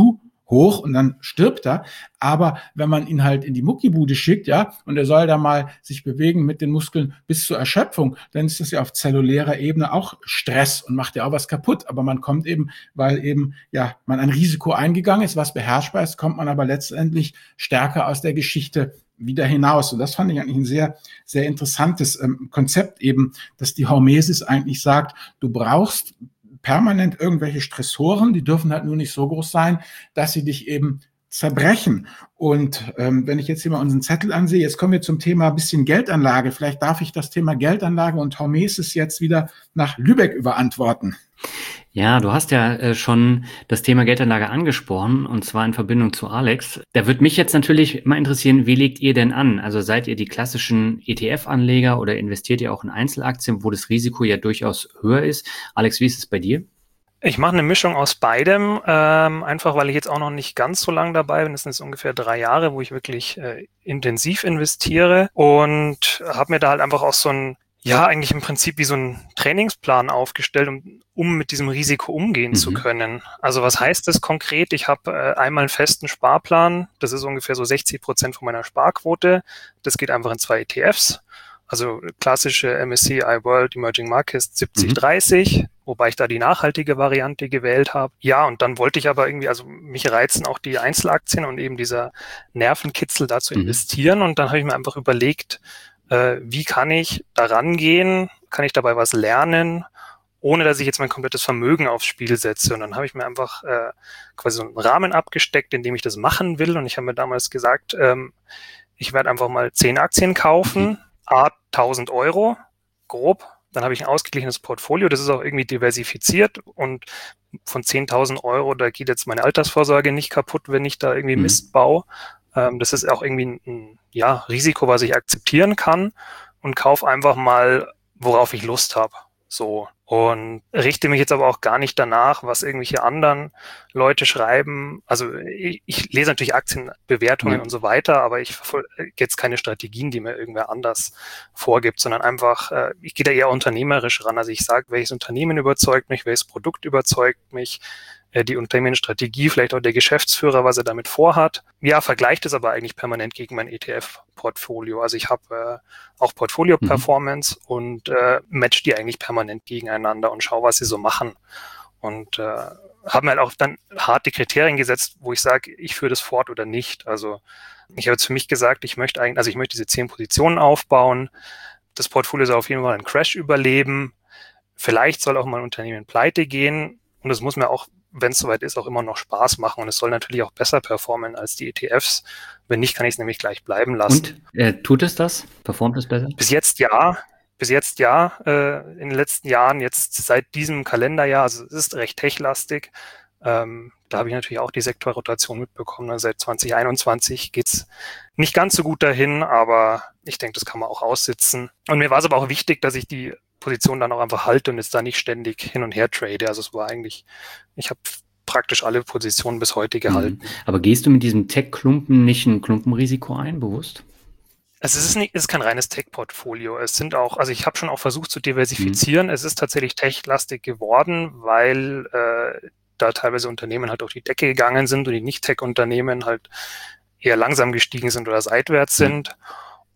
D: hoch und dann stirbt er. Aber wenn man ihn halt in die Muckibude schickt, ja, und er soll da mal sich bewegen mit den Muskeln bis zur Erschöpfung, dann ist das ja auf zellulärer Ebene auch Stress und macht ja auch was kaputt. Aber man kommt eben, weil eben, ja, man ein Risiko eingegangen ist, was beherrschbar ist, kommt man aber letztendlich stärker aus der Geschichte wieder hinaus. Und das fand ich eigentlich ein sehr, sehr interessantes ähm, Konzept eben, dass die Hormesis eigentlich sagt, du brauchst permanent irgendwelche Stressoren, die dürfen halt nur nicht so groß sein, dass sie dich eben zerbrechen. Und ähm, wenn ich jetzt hier mal unseren Zettel ansehe, jetzt kommen wir zum Thema ein bisschen Geldanlage. Vielleicht darf ich das Thema Geldanlage und Hormesis jetzt wieder nach Lübeck überantworten.
C: Ja, du hast ja äh, schon das Thema Geldanlage angesprochen, und zwar in Verbindung zu Alex. Da würde mich jetzt natürlich mal interessieren, wie legt ihr denn an? Also seid ihr die klassischen E T F-Anleger oder investiert ihr auch in Einzelaktien, wo das Risiko ja durchaus höher ist? Alex, wie ist es bei dir?
A: Ich mache eine Mischung aus beidem, ähm, einfach weil ich jetzt auch noch nicht ganz so lange dabei bin. Das sind jetzt ungefähr drei Jahre, wo ich wirklich äh, intensiv investiere und habe mir da halt einfach auch so ein, ja, eigentlich im Prinzip wie so ein Trainingsplan aufgestellt, um, um mit diesem Risiko umgehen
C: Mhm.
A: zu können. Also was heißt das konkret? Ich habe äh, einmal einen festen Sparplan, das ist ungefähr so sechzig Prozent von meiner Sparquote. Das geht einfach in zwei E T Fs. Also klassische M S C I World Emerging Markets siebzig dreißig, wobei ich da die nachhaltige Variante gewählt habe. Ja, und dann wollte ich aber irgendwie, also mich reizen auch die Einzelaktien und eben dieser Nervenkitzel da zu
C: Mhm.
A: investieren. Und dann habe ich mir einfach überlegt, äh, wie kann ich da rangehen? Kann ich dabei was lernen, ohne dass ich jetzt mein komplettes Vermögen aufs Spiel setze? Und dann habe ich mir einfach äh, quasi so einen Rahmen abgesteckt, in dem ich das machen will. Und ich habe mir damals gesagt, ähm, ich werde einfach mal zehn Aktien kaufen, a tausend Euro, grob. Dann habe ich ein ausgeglichenes Portfolio, das ist auch irgendwie diversifiziert und von zehntausend Euro, da geht jetzt meine Altersvorsorge nicht kaputt, wenn ich da irgendwie
C: Mhm.
A: Mist baue. Ähm, das ist auch irgendwie ein, ein ja, Risiko, was ich akzeptieren kann und kaufe einfach mal, worauf ich Lust habe. So. Und richte mich jetzt aber auch gar nicht danach, was irgendwelche anderen Leute schreiben. Also ich, ich lese natürlich Aktienbewertungen
C: Ja.
A: und so weiter, aber ich verfolge jetzt keine Strategien, die mir irgendwer anders vorgibt, sondern einfach, äh, ich gehe da eher unternehmerisch ran. Also ich sage, welches Unternehmen überzeugt mich, welches Produkt überzeugt mich, äh, die Unternehmensstrategie, vielleicht auch der Geschäftsführer, was er damit vorhat. Ja, vergleicht es aber eigentlich permanent gegen mein E T F-Portfolio. Also ich habe äh, auch Portfolio-Performance
C: Mhm.
A: und äh, match die eigentlich permanent gegeneinander und schaue, was sie so machen. Und äh, habe mir halt auch dann harte Kriterien gesetzt, wo ich sage, ich führe das fort oder nicht. Also ich habe jetzt für mich gesagt, ich möchte eigentlich, also ich möchte diese zehn Positionen aufbauen. Das Portfolio soll auf jeden Fall einen Crash überleben. Vielleicht soll auch mal ein Unternehmen pleite gehen. Und es muss mir auch, wenn es soweit ist, auch immer noch Spaß machen. Und es soll natürlich auch besser performen als die E T Fs. Wenn nicht, kann ich es nämlich gleich bleiben lassen.
C: Und äh, tut es das? Performt es besser?
A: Bis jetzt ja. Bis jetzt ja. Äh, in den letzten Jahren, jetzt seit diesem Kalenderjahr, also es ist recht techlastig. Ähm, da habe ich natürlich auch die Sektorrotation mitbekommen. Also seit zwanzig einundzwanzig geht's nicht ganz so gut dahin, aber ich denke, das kann man auch aussitzen. Und mir war es aber auch wichtig, dass ich die Position dann auch einfach halte und jetzt da nicht ständig hin und her trade. Also es war eigentlich, ich habe praktisch alle Positionen bis heute gehalten.
C: Mhm. Aber gehst du mit diesem Tech-Klumpen nicht ein Klumpenrisiko ein, bewusst?
A: Also es ist nicht, es ist kein reines Tech-Portfolio. Es sind auch, also ich habe schon auch versucht zu diversifizieren. Mhm. Es ist tatsächlich tech-lastig geworden, weil äh, da teilweise Unternehmen halt durch die Decke gegangen sind und die Nicht-Tech-Unternehmen halt eher langsam gestiegen sind oder seitwärts sind. Mhm.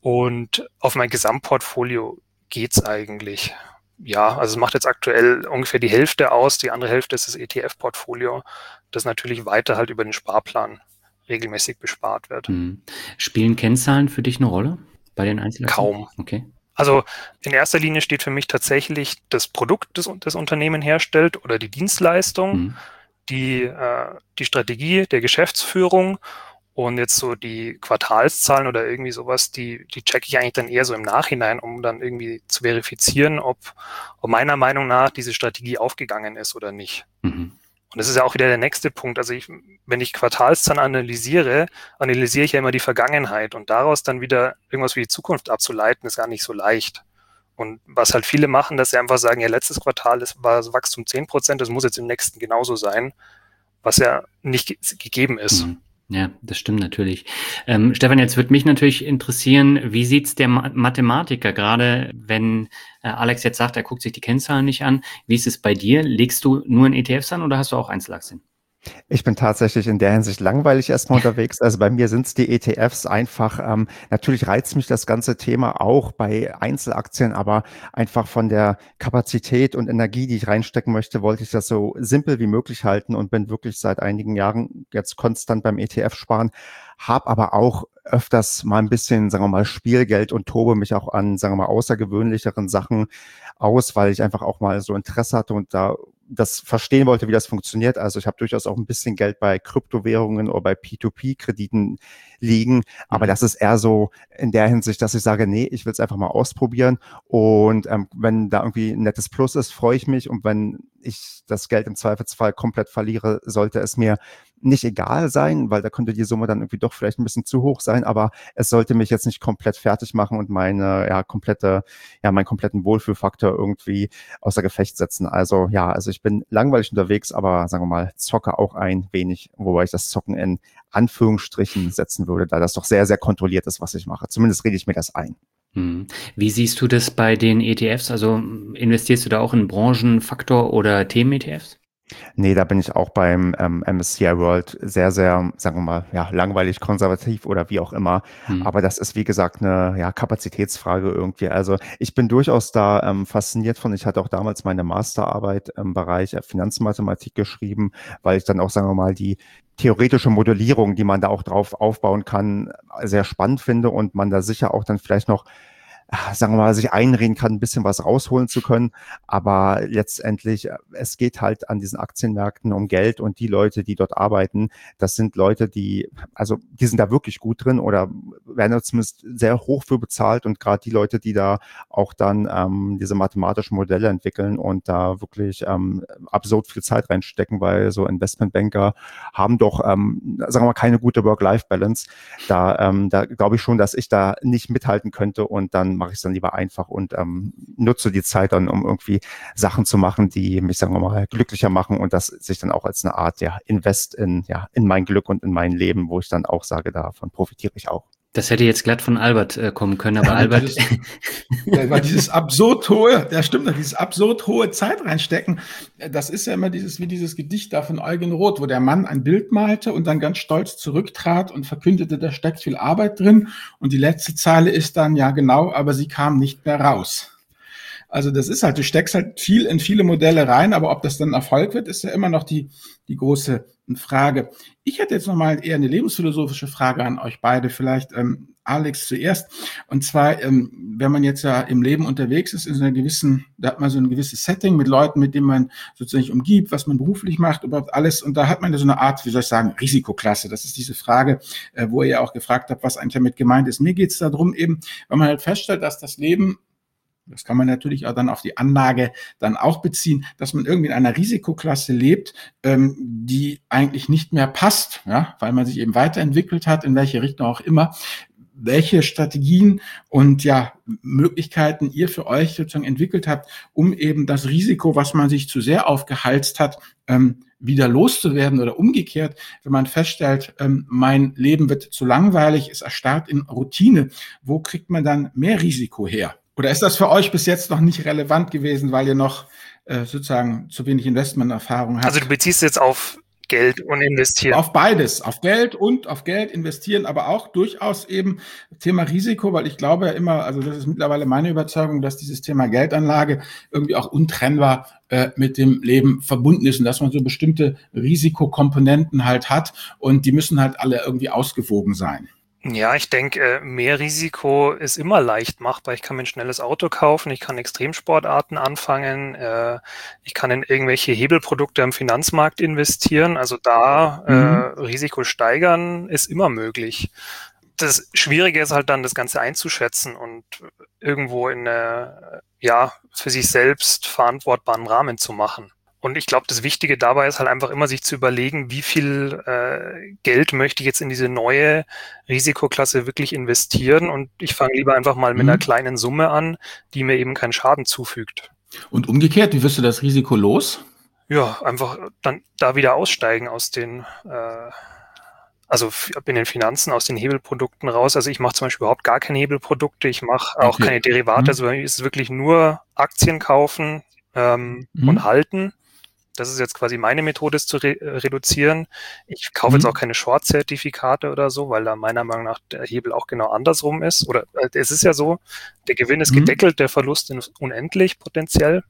A: Und auf mein Gesamtportfolio geht's eigentlich. Ja, also es macht jetzt aktuell ungefähr die Hälfte aus. Die andere Hälfte ist das E T F-Portfolio, das natürlich weiter halt über den Sparplan regelmäßig bespart wird.
C: Mhm. Spielen Kennzahlen für dich eine Rolle bei den Einzelaktien?
A: Kaum.
C: Okay.
A: Also in erster Linie steht für mich tatsächlich das Produkt, das das Unternehmen herstellt oder die Dienstleistung, mhm. die, äh, die Strategie der Geschäftsführung und jetzt so die Quartalszahlen oder irgendwie sowas, die, die checke ich eigentlich dann eher so im Nachhinein, um dann irgendwie zu verifizieren, ob, ob meiner Meinung nach diese Strategie aufgegangen ist oder nicht. Mhm. Und das ist ja auch wieder der nächste Punkt. Also ich, wenn ich Quartalszahlen analysiere, analysiere ich ja immer die Vergangenheit und daraus dann wieder irgendwas für die Zukunft abzuleiten, ist gar nicht so leicht. Und was halt viele machen, dass sie einfach sagen, ja, letztes Quartal ist, war das Wachstum zehn Prozent, das muss jetzt im nächsten genauso sein, was ja nicht ge- gegeben ist.
C: Mhm. Ja, das stimmt natürlich. Ähm, Stefan, jetzt würde mich natürlich interessieren, wie sieht's der Ma- Mathematiker, gerade wenn äh, Alex jetzt sagt, er guckt sich die Kennzahlen nicht an, wie ist es bei dir? Legst du nur in E T Fs an oder hast du auch Einzelaktien?
B: Ich bin tatsächlich in der Hinsicht langweilig erstmal unterwegs. Also bei mir sind es die E T Fs einfach. Ähm, natürlich reizt mich das ganze Thema auch bei Einzelaktien, aber einfach von der Kapazität und Energie, die ich reinstecken möchte, wollte ich das so simpel wie möglich halten und bin wirklich seit einigen Jahren jetzt konstant beim E T F sparen, habe aber auch öfters mal ein bisschen, sagen wir mal, Spielgeld und tobe mich auch an, sagen wir mal, außergewöhnlicheren Sachen aus, weil ich einfach auch mal so Interesse hatte und da das verstehen wollte, wie das funktioniert. Also ich habe durchaus auch ein bisschen Geld bei Kryptowährungen oder bei P zwei P-Krediten liegen, aber
C: Mhm.
B: das ist eher so in der Hinsicht, dass ich sage, nee, ich will es einfach mal ausprobieren und ähm, wenn da irgendwie ein nettes Plus ist, freue ich mich und wenn ich das Geld im Zweifelsfall komplett verliere, sollte es mir nicht egal sein, weil da könnte die Summe dann irgendwie doch vielleicht ein bisschen zu hoch sein, aber es sollte mich jetzt nicht komplett fertig machen und meine ja komplette ja meinen kompletten Wohlfühlfaktor irgendwie außer Gefecht setzen. Also ja, also ich bin langweilig unterwegs, aber sagen wir mal, zocke auch ein wenig, wobei ich das Zocken in Anführungsstrichen setzen würde, da das doch sehr, sehr kontrolliert ist, was ich mache. Zumindest rede ich mir das ein.
C: Mhm. Wie siehst du das bei den E T Fs? Also investierst du da auch in Branchenfaktor oder Themen-E T Fs?
B: Nee, da bin ich auch beim ähm, M S C I World sehr, sehr, sagen wir mal, ja, langweilig, konservativ oder wie auch immer.
C: Mhm.
B: Aber das ist, wie gesagt, eine ja, Kapazitätsfrage irgendwie. Also ich bin durchaus da ähm, fasziniert von. Ich hatte auch damals meine Masterarbeit im Bereich äh, Finanzmathematik geschrieben, weil ich dann auch, sagen wir mal, die theoretische Modellierung, die man da auch drauf aufbauen kann, sehr spannend finde und man da sicher auch dann vielleicht noch ah, sagen wir mal, sich einreden kann, ein bisschen was rausholen zu können. Aber letztendlich, äh, es geht halt an diesen Aktienmärkten um Geld und die Leute, die dort arbeiten, das sind Leute, die, also die sind da wirklich gut drin oder werden da zumindest sehr hoch für bezahlt und gerade die Leute, die da auch dann ähm, diese mathematischen Modelle entwickeln und da wirklich ähm, absurd viel Zeit reinstecken, weil so Investmentbanker haben doch, ähm, sagen wir mal, keine gute Work-Life-Balance. Da, ähm, da glaube ich schon, dass ich da nicht mithalten könnte und dann mache ich es dann lieber einfach und ähm, nutze die Zeit dann, um irgendwie Sachen zu machen, die mich, sagen wir mal, glücklicher machen und das sich dann auch als eine Art, ja, Invest in, ja, in mein Glück und in mein Leben, wo ich dann auch sage, davon profitiere ich auch.
C: Das hätte jetzt glatt von Albert äh, kommen können, aber
D: Ja,
C: Albert,
D: dieses, ja, weil dieses absurd hohe, ja stimmt, dieses absurd hohe Zeit reinstecken, äh, das ist ja immer dieses, wie dieses Gedicht da von Eugen Roth, wo der Mann ein Bild malte und dann ganz stolz zurücktrat und verkündete, da steckt viel Arbeit drin und die letzte Zeile ist dann, ja genau, aber sie kam nicht mehr raus. Also das ist halt, du steckst halt viel in viele Modelle rein, aber ob das dann Erfolg wird, ist ja immer noch die, die große Frage. Ich hätte jetzt nochmal eher eine lebensphilosophische Frage an euch beide, vielleicht ähm, Alex zuerst. Und zwar, ähm, wenn man jetzt ja im Leben unterwegs ist, in so einer gewissen, da hat man so ein gewisses Setting mit Leuten, mit denen man sozusagen umgibt, was man beruflich macht, überhaupt alles. Und da hat man ja so eine Art, wie soll ich sagen, Risikoklasse. Das ist diese Frage, äh, wo ihr ja auch gefragt habt, was eigentlich damit gemeint ist. Mir geht es darum eben, wenn man halt feststellt, dass das Leben, das kann man natürlich auch dann auf die Anlage dann auch beziehen, dass man irgendwie in einer Risikoklasse lebt, ähm, die eigentlich nicht mehr passt, ja, weil man sich eben weiterentwickelt hat, in welche Richtung auch immer. Welche Strategien und ja Möglichkeiten ihr für euch sozusagen entwickelt habt, um eben das Risiko, was man sich zu sehr aufgeheizt hat, ähm, wieder loszuwerden oder umgekehrt, wenn man feststellt, ähm, mein Leben wird zu langweilig, es erstarrt in Routine, wo kriegt man dann mehr Risiko her? Oder ist das für euch bis jetzt noch nicht relevant gewesen, weil ihr noch äh, sozusagen zu wenig Investmenterfahrung habt?
A: Also du beziehst jetzt auf Geld und investieren.
D: Auf beides, auf Geld und auf Geld investieren, aber auch durchaus eben Thema Risiko, weil ich glaube ja immer, also das ist mittlerweile meine Überzeugung, dass dieses Thema Geldanlage irgendwie auch untrennbar äh, mit dem Leben verbunden ist und dass man so bestimmte Risikokomponenten halt hat und die müssen halt alle irgendwie ausgewogen sein.
A: Ja, ich denke, mehr Risiko ist immer leicht machbar. Ich kann mir ein schnelles Auto kaufen, ich kann Extremsportarten anfangen, äh, ich kann in irgendwelche Hebelprodukte am Finanzmarkt investieren. Also da mhm. äh, Risiko steigern ist immer möglich. Das Schwierige ist halt dann, das Ganze einzuschätzen und irgendwo in eine, ja, für sich selbst verantwortbaren Rahmen zu machen. Und ich glaube, das Wichtige dabei ist halt einfach immer, sich zu überlegen, wie viel äh, Geld möchte ich jetzt in diese neue Risikoklasse wirklich investieren. Und ich fange lieber einfach mal mit mhm. einer kleinen Summe an, die mir eben keinen Schaden zufügt.
D: Und umgekehrt, wie wirst du das Risiko los?
A: Ja, einfach dann da wieder aussteigen aus den, äh, also in den Finanzen, aus den Hebelprodukten raus. Also ich mache zum Beispiel überhaupt gar keine Hebelprodukte. Ich mache auch okay. keine Derivate. Mhm. Also bei mir ist es wirklich nur Aktien kaufen ähm, mhm. und halten. das ist jetzt quasi meine Methode, es zu re reduzieren. Ich kaufe
D: Mhm.
A: jetzt auch keine Short-Zertifikate oder so, weil da meiner Meinung nach der Hebel auch genau andersrum ist. Oder äh, es ist ja so, der Gewinn ist
D: Mhm.
A: gedeckelt, der Verlust ist unendlich potenziell.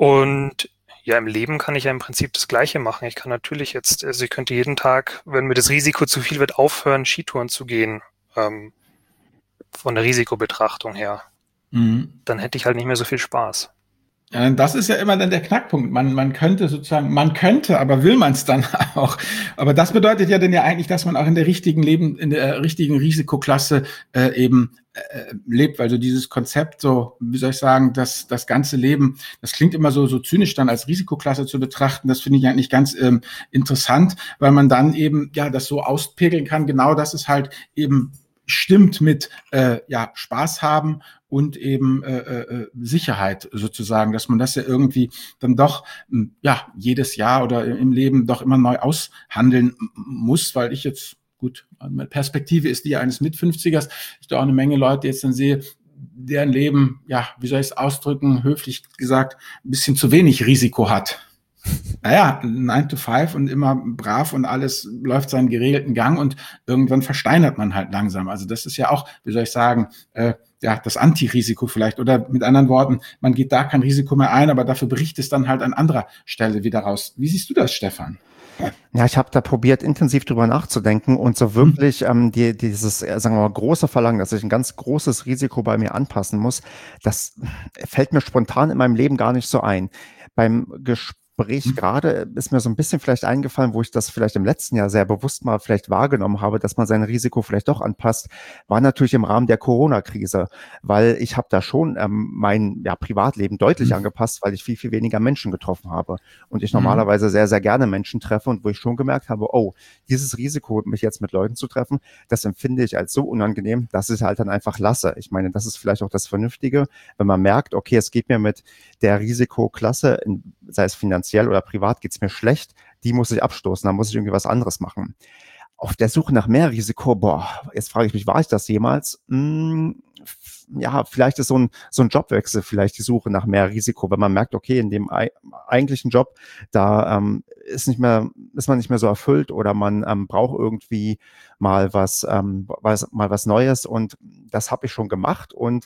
A: Und ja, im Leben kann ich ja im Prinzip das Gleiche machen. Ich kann natürlich jetzt, also ich könnte jeden Tag, wenn mir das Risiko zu viel wird, aufhören, Skitouren zu gehen, ähm, von der Risikobetrachtung her.
D: Mhm.
A: Dann hätte ich halt nicht mehr so viel Spaß.
D: Ja, das ist ja immer dann der Knackpunkt. Man, man könnte sozusagen, man könnte, aber will man es dann auch? Aber das bedeutet ja dann ja eigentlich, dass man auch in der richtigen Leben, in der richtigen Risikoklasse äh, eben äh, lebt. Also dieses Konzept, so, wie soll ich sagen, dass das ganze Leben, das klingt immer so, so zynisch dann als Risikoklasse zu betrachten. Das finde ich eigentlich ganz ähm, interessant, weil man dann eben ja das so auspegeln kann. Genau, dass es halt eben stimmt mit äh, ja Spaß haben und eben äh, äh, Sicherheit sozusagen, dass man das ja irgendwie dann doch ja jedes Jahr oder im Leben doch immer neu aushandeln muss, weil ich jetzt gut, meine Perspektive ist die eines Mit-fünfzigers, ich da auch eine Menge Leute jetzt dann sehe, deren Leben, ja, wie soll ich es ausdrücken, höflich gesagt, ein bisschen zu wenig Risiko hat. Naja, nine to five und immer brav und alles läuft seinen geregelten Gang und irgendwann versteinert man halt langsam. Also das ist ja auch, wie soll ich sagen, äh, ja, das Antirisiko vielleicht. Oder mit anderen Worten, man geht da kein Risiko mehr ein, aber dafür bricht es dann halt an anderer Stelle wieder raus. Wie siehst du das, Stefan?
B: Ja, ich habe da probiert, intensiv drüber nachzudenken und so wirklich ähm, die, dieses, äh, sagen wir mal, große Verlangen, dass ich ein ganz großes Risiko bei mir anpassen muss, das fällt mir spontan in meinem Leben gar nicht so ein. Beim Gespräch gerade ist mir so ein bisschen vielleicht eingefallen, wo ich das vielleicht im letzten Jahr sehr bewusst mal vielleicht wahrgenommen habe, dass man sein Risiko vielleicht doch anpasst, war natürlich im Rahmen der Corona-Krise, weil ich habe da schon ähm, mein ja, Privatleben deutlich
D: Mhm.
B: angepasst, weil ich viel, viel weniger Menschen getroffen habe und ich
D: Mhm.
B: normalerweise sehr, sehr gerne Menschen treffe und wo ich schon gemerkt habe, oh, dieses Risiko, mich jetzt mit Leuten zu treffen, das empfinde ich als so unangenehm, dass ich es halt dann einfach lasse. Ich meine, das ist vielleicht auch das Vernünftige, wenn man merkt, okay, es geht mir mit der Risikoklasse, in, sei es finanziell oder privat, geht es mir schlecht, die muss ich abstoßen, da muss ich irgendwie was anderes machen. Auf der Suche nach mehr Risiko, boah, jetzt frage ich mich, war ich das jemals? Hm, ja, vielleicht ist so ein, so ein Jobwechsel vielleicht die Suche nach mehr Risiko, wenn man merkt, okay, in dem ei- eigentlichen Job, da ähm, ist nicht mehr, ist man nicht mehr so erfüllt oder man ähm, braucht irgendwie mal was, ähm, was, mal was Neues und das habe ich schon gemacht und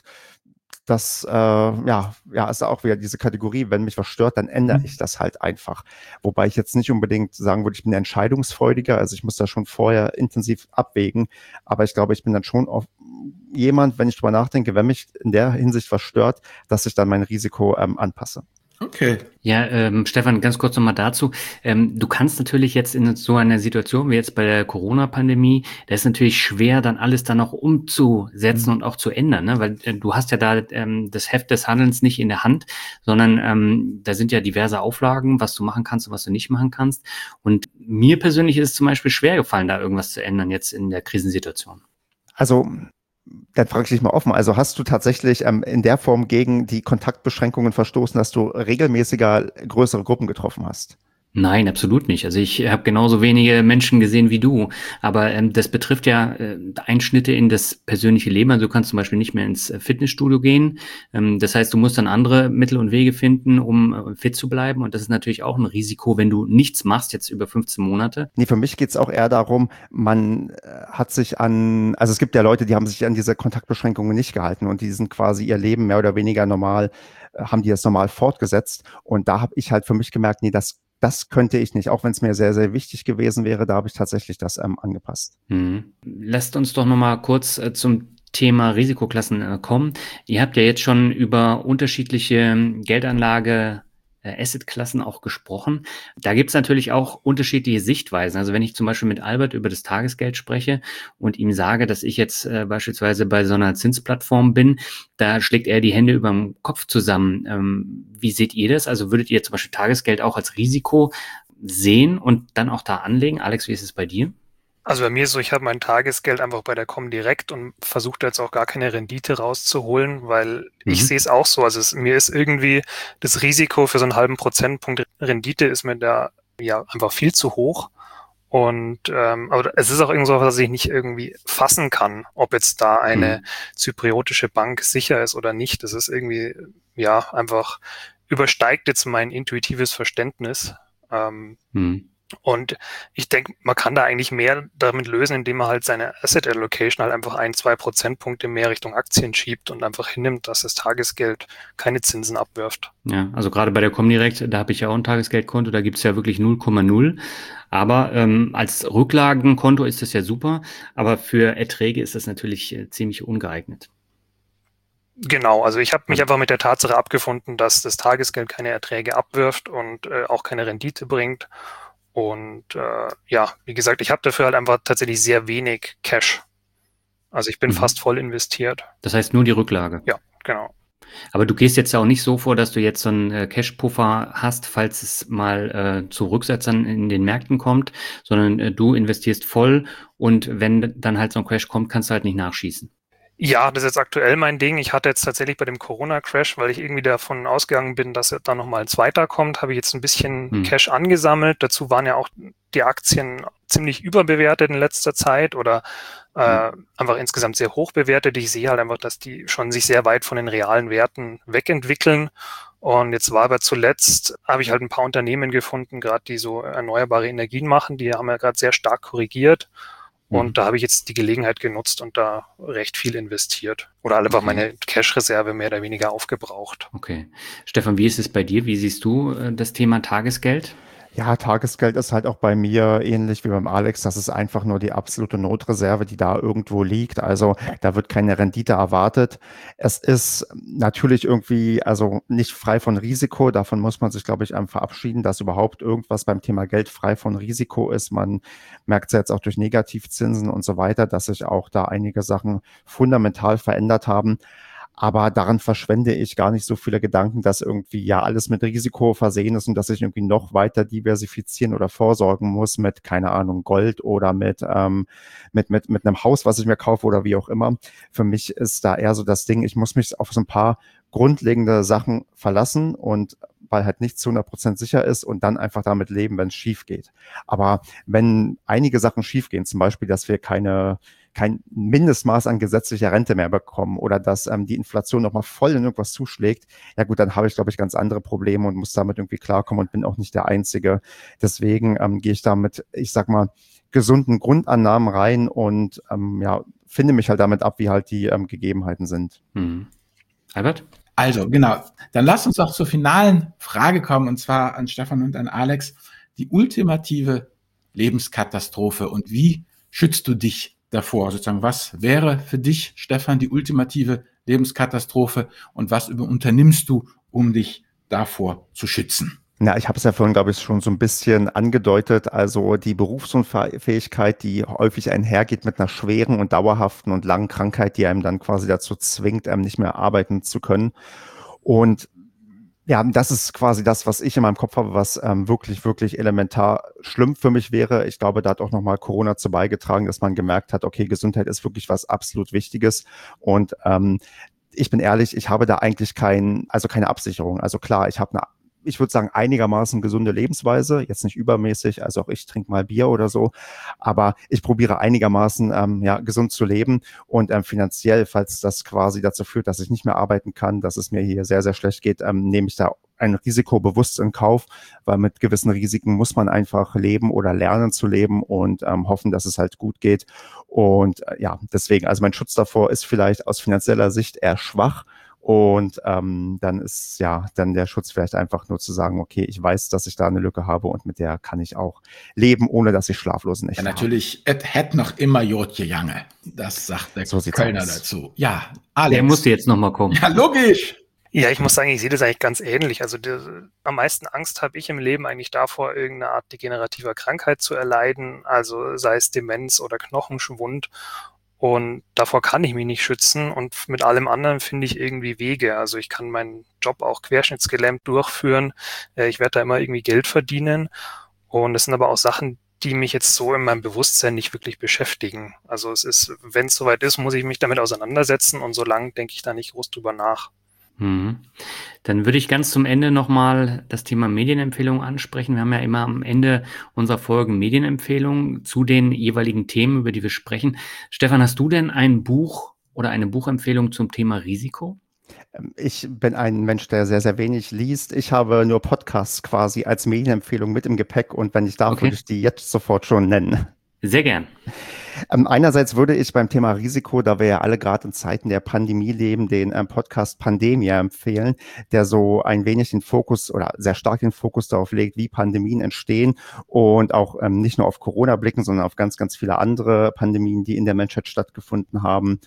B: das äh, ja, ja, ist auch wieder diese Kategorie, wenn mich was stört, dann ändere ich das halt einfach. Wobei ich jetzt nicht unbedingt sagen würde, ich bin entscheidungsfreudiger, also ich muss da schon vorher intensiv abwägen, aber ich glaube, ich bin dann schon auf jemand, wenn ich drüber nachdenke, wenn mich in der Hinsicht was stört, dass ich dann mein Risiko ähm, anpasse.
D: Okay.
C: Ja, ähm, Stefan, ganz kurz nochmal dazu. Ähm, du kannst natürlich jetzt in so einer Situation wie jetzt bei der Corona-Pandemie, da ist natürlich schwer, dann alles dann noch umzusetzen
D: Mhm.
C: und auch zu ändern, ne? Weil äh, du hast ja da ähm, das Heft des Handelns nicht in der Hand, sondern ähm, da sind ja diverse Auflagen, was du machen kannst und was du nicht machen kannst. Und mir persönlich ist es zum Beispiel schwer gefallen, da irgendwas zu ändern jetzt in der Krisensituation.
B: Also dann frage ich dich mal offen, also hast du tatsächlich ähm, in der Form gegen die Kontaktbeschränkungen verstoßen, dass du regelmäßiger größere Gruppen getroffen hast?
C: Nein, absolut nicht. Also ich habe genauso wenige Menschen gesehen wie du, aber ähm, das betrifft ja äh, Einschnitte in das persönliche Leben. Also du kannst zum Beispiel nicht mehr ins äh, Fitnessstudio gehen. Ähm, das heißt, du musst dann andere Mittel und Wege finden, um äh, fit zu bleiben. Und das ist natürlich auch ein Risiko, wenn du nichts machst, jetzt über fünfzehn Monate.
B: Nee, für mich geht's auch eher darum, man äh, hat sich an, also es gibt ja Leute, die haben sich an diese Kontaktbeschränkungen nicht gehalten und die sind quasi ihr Leben mehr oder weniger normal, äh, haben die das normal fortgesetzt. Und da habe ich halt für mich gemerkt, nee, das, das könnte ich nicht, auch wenn es mir sehr, sehr wichtig gewesen wäre, da habe ich tatsächlich das ähm, angepasst.
C: Mhm. Lasst uns doch noch mal kurz äh, zum Thema Risikoklassen äh, kommen. Ihr habt ja jetzt schon über unterschiedliche ähm, Geldanlage äh, Assetklassen auch gesprochen. Da gibt es natürlich auch unterschiedliche Sichtweisen. Also wenn ich zum Beispiel mit Albert über das Tagesgeld spreche und ihm sage, dass ich jetzt äh, beispielsweise bei so einer Zinsplattform bin, da schlägt er die Hände über dem Kopf zusammen. Ähm, wie seht ihr das? Also würdet ihr zum Beispiel Tagesgeld auch als Risiko sehen und dann auch da anlegen? Alex, wie ist es bei dir?
A: Also bei mir ist so, ich habe mein Tagesgeld einfach bei der Comdirect und versuche da jetzt auch gar keine Rendite rauszuholen, weil ich
C: Mhm.
A: sehe es auch so. Also es, mir ist irgendwie das Risiko für so einen halben Prozentpunkt Rendite ist mir da ja einfach viel zu hoch. Und ähm, aber es ist auch irgend so, was ich nicht irgendwie fassen kann, ob jetzt da eine
C: Mhm.
A: zypriotische Bank sicher ist oder nicht. Das ist irgendwie ja einfach übersteigt jetzt mein intuitives Verständnis. Ähm,
C: Hm.
A: Und ich denke, man kann da eigentlich mehr damit lösen, indem man halt seine Asset Allocation halt einfach ein, zwei Prozentpunkte mehr Richtung Aktien schiebt und einfach hinnimmt, dass das Tagesgeld keine Zinsen abwirft.
C: Ja, also gerade bei der Comdirect, da habe ich ja auch ein Tagesgeldkonto, da gibt's ja wirklich null Komma null. Aber ähm, als Rücklagenkonto ist das ja super, aber für Erträge ist das natürlich äh, ziemlich ungeeignet.
A: Genau, also ich habe mich
C: Ja.
A: einfach mit der Tatsache abgefunden, dass das Tagesgeld keine Erträge abwirft und äh, auch keine Rendite bringt. Und äh, ja, wie gesagt, ich habe dafür halt einfach tatsächlich sehr wenig Cash. Also ich bin
C: Mhm.
A: fast voll investiert.
C: Das heißt nur die Rücklage.
A: Ja, genau.
C: Aber du gehst jetzt ja auch nicht so vor, dass du jetzt so einen äh, Cash-Puffer hast, falls es mal äh, zu Rücksetzern in den Märkten kommt, sondern äh, du investierst voll und wenn dann halt so ein Crash kommt, kannst du halt nicht nachschießen.
A: Ja, das ist jetzt aktuell mein Ding. Ich hatte jetzt tatsächlich bei dem Corona-Crash, weil ich irgendwie davon ausgegangen bin, dass da nochmal ein zweiter kommt, habe ich jetzt ein bisschen
C: Hm.
A: Cash angesammelt. Dazu waren ja auch die Aktien ziemlich überbewertet in letzter Zeit oder äh, einfach insgesamt sehr hoch bewertet. Ich sehe halt einfach, dass die schon sich sehr weit von den realen Werten wegentwickeln. Und jetzt war aber zuletzt, habe ich halt ein paar Unternehmen gefunden, gerade die so erneuerbare Energien machen, die haben ja gerade sehr stark korrigiert. Und
C: Mhm.
A: da habe ich jetzt die Gelegenheit genutzt und da recht viel investiert. Oder einfach
C: Okay.
A: meine Cash-Reserve mehr oder weniger aufgebraucht.
C: Okay. Stefan, wie ist es bei dir? Wie siehst du äh, das Thema Tagesgeld?
B: Ja, Tagesgeld ist halt auch bei mir ähnlich wie beim Alex. Das ist einfach nur die absolute Notreserve, die da irgendwo liegt. Also da wird keine Rendite erwartet. Es ist natürlich irgendwie, also nicht frei von Risiko. Davon muss man sich, glaube ich, einem verabschieden, dass überhaupt irgendwas beim Thema Geld frei von Risiko ist. Man merkt es jetzt auch durch Negativzinsen und so weiter, dass sich auch da einige Sachen fundamental verändert haben. Aber daran verschwende ich gar nicht so viele Gedanken, dass irgendwie ja alles mit Risiko versehen ist und dass ich irgendwie noch weiter diversifizieren oder vorsorgen muss mit, keine Ahnung, Gold oder mit, ähm, mit, mit, mit einem Haus, was ich mir kaufe oder wie auch immer. Für mich ist da eher so das Ding, ich muss mich auf so ein paar grundlegende Sachen verlassen und weil halt nichts zu hundert Prozent sicher ist und dann einfach damit leben, wenn es schief geht. Aber wenn einige Sachen schief gehen, zum Beispiel, dass wir keine kein Mindestmaß an gesetzlicher Rente mehr bekommen oder dass ähm, die Inflation nochmal voll in irgendwas zuschlägt, ja gut, dann habe ich, glaube ich, ganz andere Probleme und muss damit irgendwie klarkommen und bin auch nicht der Einzige. Deswegen ähm, gehe ich da mit, ich sag mal, gesunden Grundannahmen rein und ähm, ja, finde mich halt damit ab, wie halt die ähm, Gegebenheiten sind.
C: Mhm. Albert?
D: Also, genau. Dann lass uns doch zur finalen Frage kommen, und zwar an Stefan und an Alex. Die ultimative Lebenskatastrophe und wie schützt du dich davor? Sozusagen, was wäre für dich, Stefan, die ultimative Lebenskatastrophe und was unternimmst du, um dich davor zu schützen?
B: Ja, ich habe es ja vorhin, glaube ich, schon so ein bisschen angedeutet. Also die Berufsunfähigkeit, die häufig einhergeht mit einer schweren und dauerhaften und langen Krankheit, die einem dann quasi dazu zwingt, einem nicht mehr arbeiten zu können. Und ja, das ist quasi das, was ich in meinem Kopf habe, was ähm, wirklich, wirklich elementar schlimm für mich wäre. Ich glaube, da hat auch nochmal Corona zu beigetragen, dass man gemerkt hat, okay, Gesundheit ist wirklich was absolut Wichtiges. Und ähm, ich bin ehrlich, ich habe da eigentlich kein, also keine Absicherung. Also klar, ich habe eine ich würde sagen, einigermaßen gesunde Lebensweise, jetzt nicht übermäßig, also auch ich trinke mal Bier oder so, aber ich probiere einigermaßen ähm, ja, gesund zu leben und ähm, finanziell, falls das quasi dazu führt, dass ich nicht mehr arbeiten kann, dass es mir hier sehr, sehr schlecht geht, ähm, nehme ich da ein Risiko bewusst in Kauf, weil mit gewissen Risiken muss man einfach leben oder lernen zu leben und ähm, hoffen, dass es halt gut geht. Und äh, ja, deswegen, also mein Schutz davor ist vielleicht aus finanzieller Sicht eher schwach. Und ähm, dann ist ja dann der Schutz vielleicht einfach nur zu sagen, okay, ich weiß, dass ich da eine Lücke habe und mit der kann ich auch leben, ohne dass ich schlaflose Nächte
D: Ja,
B: habe.
D: natürlich, es hätt noch immer Jodje Jange. Das sagt der
B: So sieht's
D: Kölner
B: aus.
D: dazu. Ja, Alex.
C: Der musste jetzt nochmal kommen.
D: Ja, logisch.
A: Ja, ich muss sagen, ich sehe das eigentlich ganz ähnlich. Also die, am meisten Angst habe ich im Leben eigentlich davor, irgendeine Art degenerativer Krankheit zu erleiden, also sei es Demenz oder Knochenschwund. Und davor kann ich mich nicht schützen und mit allem anderen finde ich irgendwie Wege. Also ich kann meinen Job auch querschnittsgelähmt durchführen. Ich werde da immer irgendwie Geld verdienen. Und das sind aber auch Sachen, die mich jetzt so in meinem Bewusstsein nicht wirklich beschäftigen. Also es ist, wenn es soweit ist, muss ich mich damit auseinandersetzen und solange denke ich da nicht groß drüber nach.
C: Mhm. Dann würde ich ganz zum Ende nochmal das Thema Medienempfehlungen ansprechen. Wir haben ja immer am Ende unserer Folgen Medienempfehlungen zu den jeweiligen Themen, über die wir sprechen. Stefan, hast du denn ein Buch oder eine Buchempfehlung zum Thema Risiko?
B: Ich bin ein Mensch, der sehr, sehr wenig liest. Ich habe nur Podcasts quasi als Medienempfehlung mit im Gepäck und wenn ich darf,
C: Okay.
B: würde ich die jetzt sofort schon nennen.
C: Sehr gern.
B: Ähm, einerseits würde ich beim Thema Risiko, da wir ja alle gerade in Zeiten der Pandemie leben, den ähm, Podcast Pandemia empfehlen, der so ein wenig den Fokus oder sehr stark den Fokus darauf legt, wie Pandemien entstehen und auch ähm, nicht nur auf Corona blicken, sondern auf ganz, ganz viele andere Pandemien, die in der Menschheit stattgefunden haben.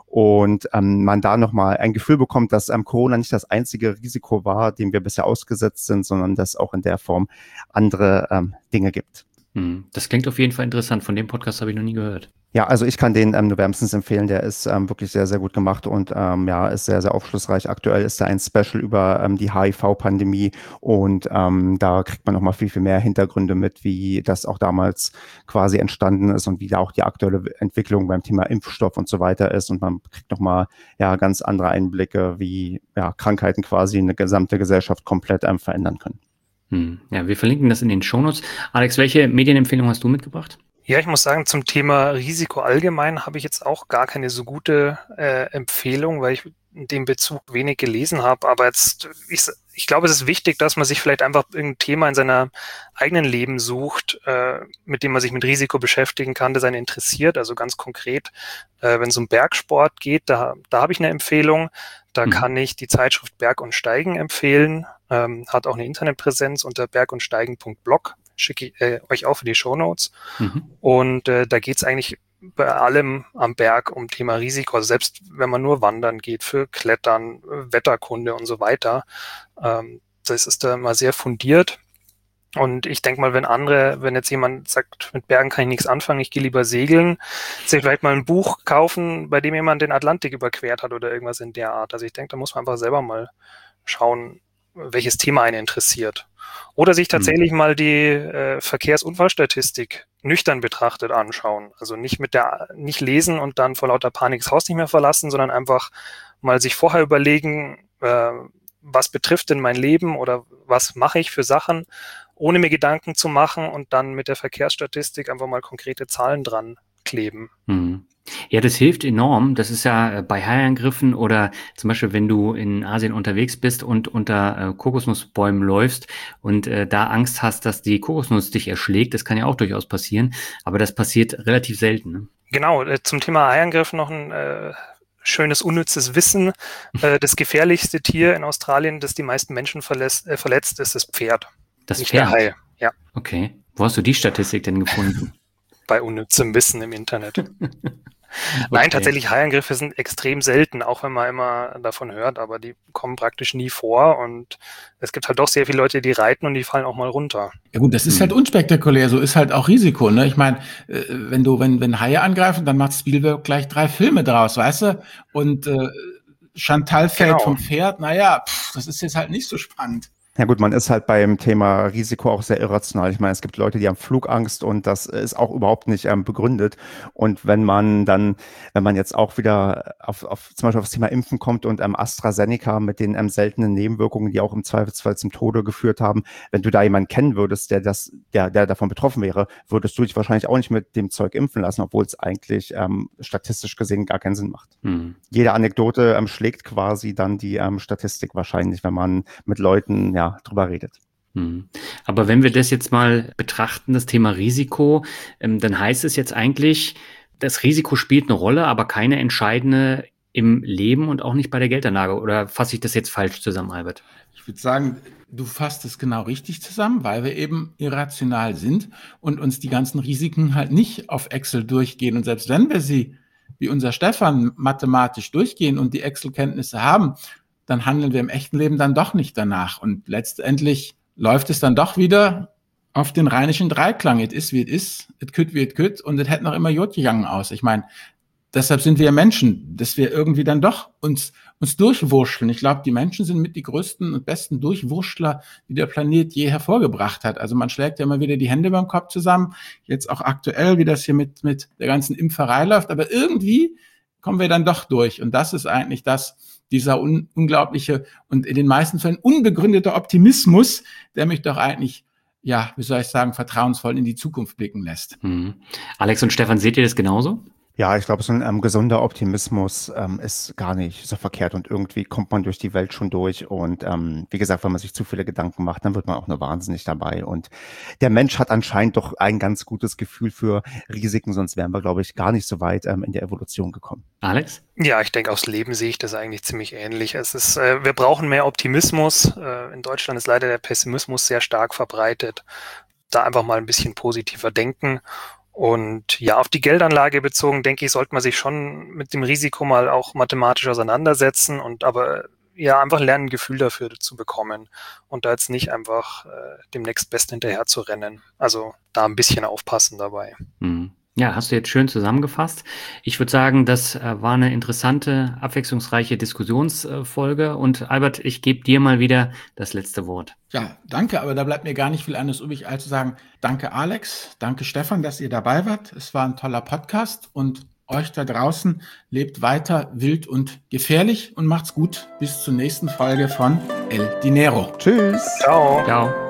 B: Und ähm, man da nochmal ein Gefühl bekommt, dass ähm, Corona nicht das einzige Risiko war, dem wir bisher ausgesetzt sind, sondern dass auch in der Form andere ähm, Dinge gibt.
C: Das klingt auf jeden Fall interessant. Von dem Podcast habe ich noch nie gehört.
B: Ja, also ich kann den ähm, nur wärmstens empfehlen. Der ist ähm, wirklich sehr, sehr gut gemacht und ähm, ja, ist sehr, sehr aufschlussreich. Aktuell ist da ein Special über ähm, die H I V-Pandemie und ähm, da kriegt man noch mal viel, viel mehr Hintergründe mit, wie das auch damals quasi entstanden ist und wie da auch die aktuelle Entwicklung beim Thema Impfstoff und so weiter ist. Und man kriegt noch mal ja ganz andere Einblicke, wie ja Krankheiten quasi eine gesamte Gesellschaft komplett ähm, verändern können.
C: Hm. Ja, wir verlinken das in den Shownotes. Alex, welche Medienempfehlung hast du mitgebracht?
A: Ja, ich muss sagen, zum Thema Risiko allgemein habe ich jetzt auch gar keine so gute äh, Empfehlung, weil ich in dem Bezug wenig gelesen habe. Aber jetzt, ich, ich glaube, es ist wichtig, dass man sich vielleicht einfach irgendein Thema in seiner eigenen Leben sucht, äh, mit dem man sich mit Risiko beschäftigen kann, das einen interessiert. Also ganz konkret, äh, wenn es um Bergsport geht, da, da habe ich eine Empfehlung. Da mhm. kann ich die Zeitschrift Berg und Steigen empfehlen. Ähm, hat auch eine Internetpräsenz unter berg und steigen punkt blog. Schicke ich äh, euch auch für die Shownotes. Mhm. Und äh, da geht es eigentlich bei allem am Berg um Thema Risiko. Also selbst wenn man nur wandern geht, für Klettern, Wetterkunde und so weiter. Ähm, das ist da mal sehr fundiert. Und ich denke mal, wenn andere, wenn jetzt jemand sagt, mit Bergen kann ich nichts anfangen, ich gehe lieber segeln, sich vielleicht mal ein Buch kaufen, bei dem jemand den Atlantik überquert hat oder irgendwas in der Art. Also ich denke, da muss man einfach selber mal schauen, welches Thema einen interessiert. Oder sich tatsächlich mhm. mal die äh, Verkehrsunfallstatistik nüchtern betrachtet anschauen. Also nicht mit der, nicht lesen und dann vor lauter Panik das Haus nicht mehr verlassen, sondern einfach mal sich vorher überlegen, äh, was betrifft denn mein Leben oder was mache ich für Sachen, ohne mir Gedanken zu machen und dann mit der Verkehrsstatistik einfach mal konkrete Zahlen dran kleben.
C: Mhm. Ja, das hilft enorm. Das ist ja bei Haiangriffen oder zum Beispiel, wenn du in Asien unterwegs bist und unter äh, Kokosnussbäumen läufst und äh, da Angst hast, dass die Kokosnuss dich erschlägt. Das kann ja auch durchaus passieren, aber das passiert relativ selten. Ne?
A: Genau, äh, zum Thema Haiangriff noch ein äh, schönes, unnützes Wissen. Äh, das gefährlichste Tier in Australien, das die meisten Menschen verletzt, äh, verletzt ist das Pferd.
C: Das
A: Nicht
C: Pferd?
A: Der Hai. Ja.
C: Okay. Wo hast du die Statistik denn gefunden?
A: Bei unnützem Wissen im Internet. Okay. Nein, tatsächlich Haiangriffe sind extrem selten, auch wenn man immer davon hört, aber die kommen praktisch nie vor und es gibt halt doch sehr viele Leute, die reiten und die fallen auch mal runter.
D: Ja gut, das ist halt unspektakulär, so ist halt auch Risiko, ne? Ich meine, wenn du, wenn, wenn Haie angreifen, dann macht Spielberg gleich drei Filme draus, weißt du? Und äh, Chantal fällt genau. vom Pferd, naja, pff, das ist jetzt halt nicht so spannend.
B: Ja gut, man ist halt beim Thema Risiko auch sehr irrational. Ich meine, es gibt Leute, die haben Flugangst und das ist auch überhaupt nicht ähm, begründet. Und wenn man dann, wenn man jetzt auch wieder auf, auf zum Beispiel auf das Thema Impfen kommt und ähm, AstraZeneca mit den ähm, seltenen Nebenwirkungen, die auch im Zweifelsfall zum Tode geführt haben, wenn du da jemanden kennen würdest, der das, der, der davon betroffen wäre, würdest du dich wahrscheinlich auch nicht mit dem Zeug impfen lassen, obwohl es eigentlich ähm, statistisch gesehen gar keinen Sinn macht. Hm. Jede Anekdote ähm, schlägt quasi dann die ähm, Statistik wahrscheinlich, wenn man mit Leuten, ja, drüber redet.
C: Aber wenn wir das jetzt mal betrachten, das Thema Risiko, ähm, dann heißt es jetzt eigentlich, das Risiko spielt eine Rolle, aber keine entscheidende im Leben und auch nicht bei der Geldanlage. Oder fasse ich das jetzt falsch zusammen, Albert?
D: Ich würde sagen, du fasst es genau richtig zusammen, weil wir eben irrational sind und uns die ganzen Risiken halt nicht auf Excel durchgehen. Und selbst wenn wir sie, wie unser Stefan, mathematisch durchgehen und die Excel-Kenntnisse haben, dann handeln wir im echten Leben dann doch nicht danach. Und letztendlich läuft es dann doch wieder auf den rheinischen Dreiklang. Es ist, wie es ist, es kütt, wie es kütt, und es hätte noch immer Jod gegangen aus. Ich meine, deshalb sind wir Menschen, dass wir irgendwie dann doch uns, uns durchwurschteln. Ich glaube, die Menschen sind mit die größten und besten Durchwurschtler, die der Planet je hervorgebracht hat. Also man schlägt ja immer wieder die Hände beim Kopf zusammen. Jetzt auch aktuell, wie das hier mit, mit der ganzen Impferei läuft. Aber irgendwie kommen wir dann doch durch. Und das ist eigentlich das, dieser un- unglaubliche und in den meisten Fällen unbegründete Optimismus, der mich doch eigentlich, ja, wie soll ich sagen, vertrauensvoll in die Zukunft blicken lässt.
C: Mhm. Alex und Stefan, seht ihr das genauso?
B: Ja, ich glaube, so ein ähm, gesunder Optimismus ähm, ist gar nicht so verkehrt und irgendwie kommt man durch die Welt schon durch. Und ähm, wie gesagt, wenn man sich zu viele Gedanken macht, dann wird man auch nur wahnsinnig dabei. Und der Mensch hat anscheinend doch ein ganz gutes Gefühl für Risiken, sonst wären wir, glaube ich, gar nicht so weit ähm, in der Evolution gekommen.
C: Alex?
A: Ja, ich denke, aufs Leben sehe ich das eigentlich ziemlich ähnlich. Es ist, äh, wir brauchen mehr Optimismus. Äh, in Deutschland ist leider der Pessimismus sehr stark verbreitet. Da einfach mal ein bisschen positiver denken. Und ja, auf die Geldanlage bezogen, denke ich, sollte man sich schon mit dem Risiko mal auch mathematisch auseinandersetzen und aber ja, einfach lernen, ein Gefühl dafür zu bekommen und da jetzt nicht einfach äh, dem Nächstbesten hinterher zu rennen. Also da ein bisschen aufpassen dabei.
C: Hm. Ja, hast du jetzt schön zusammengefasst. Ich würde sagen, das äh, war eine interessante, abwechslungsreiche Diskussionsfolge. Und Albert, ich gebe dir mal wieder das letzte Wort.
D: Ja, danke, aber da bleibt mir gar nicht viel anderes übrig, als zu sagen, danke Alex, danke Stefan, dass ihr dabei wart. Es war ein toller Podcast und euch da draußen lebt weiter wild und gefährlich und macht's gut. Bis zur nächsten Folge von El Dinero.
B: Tschüss.
A: Ciao.
C: Ciao.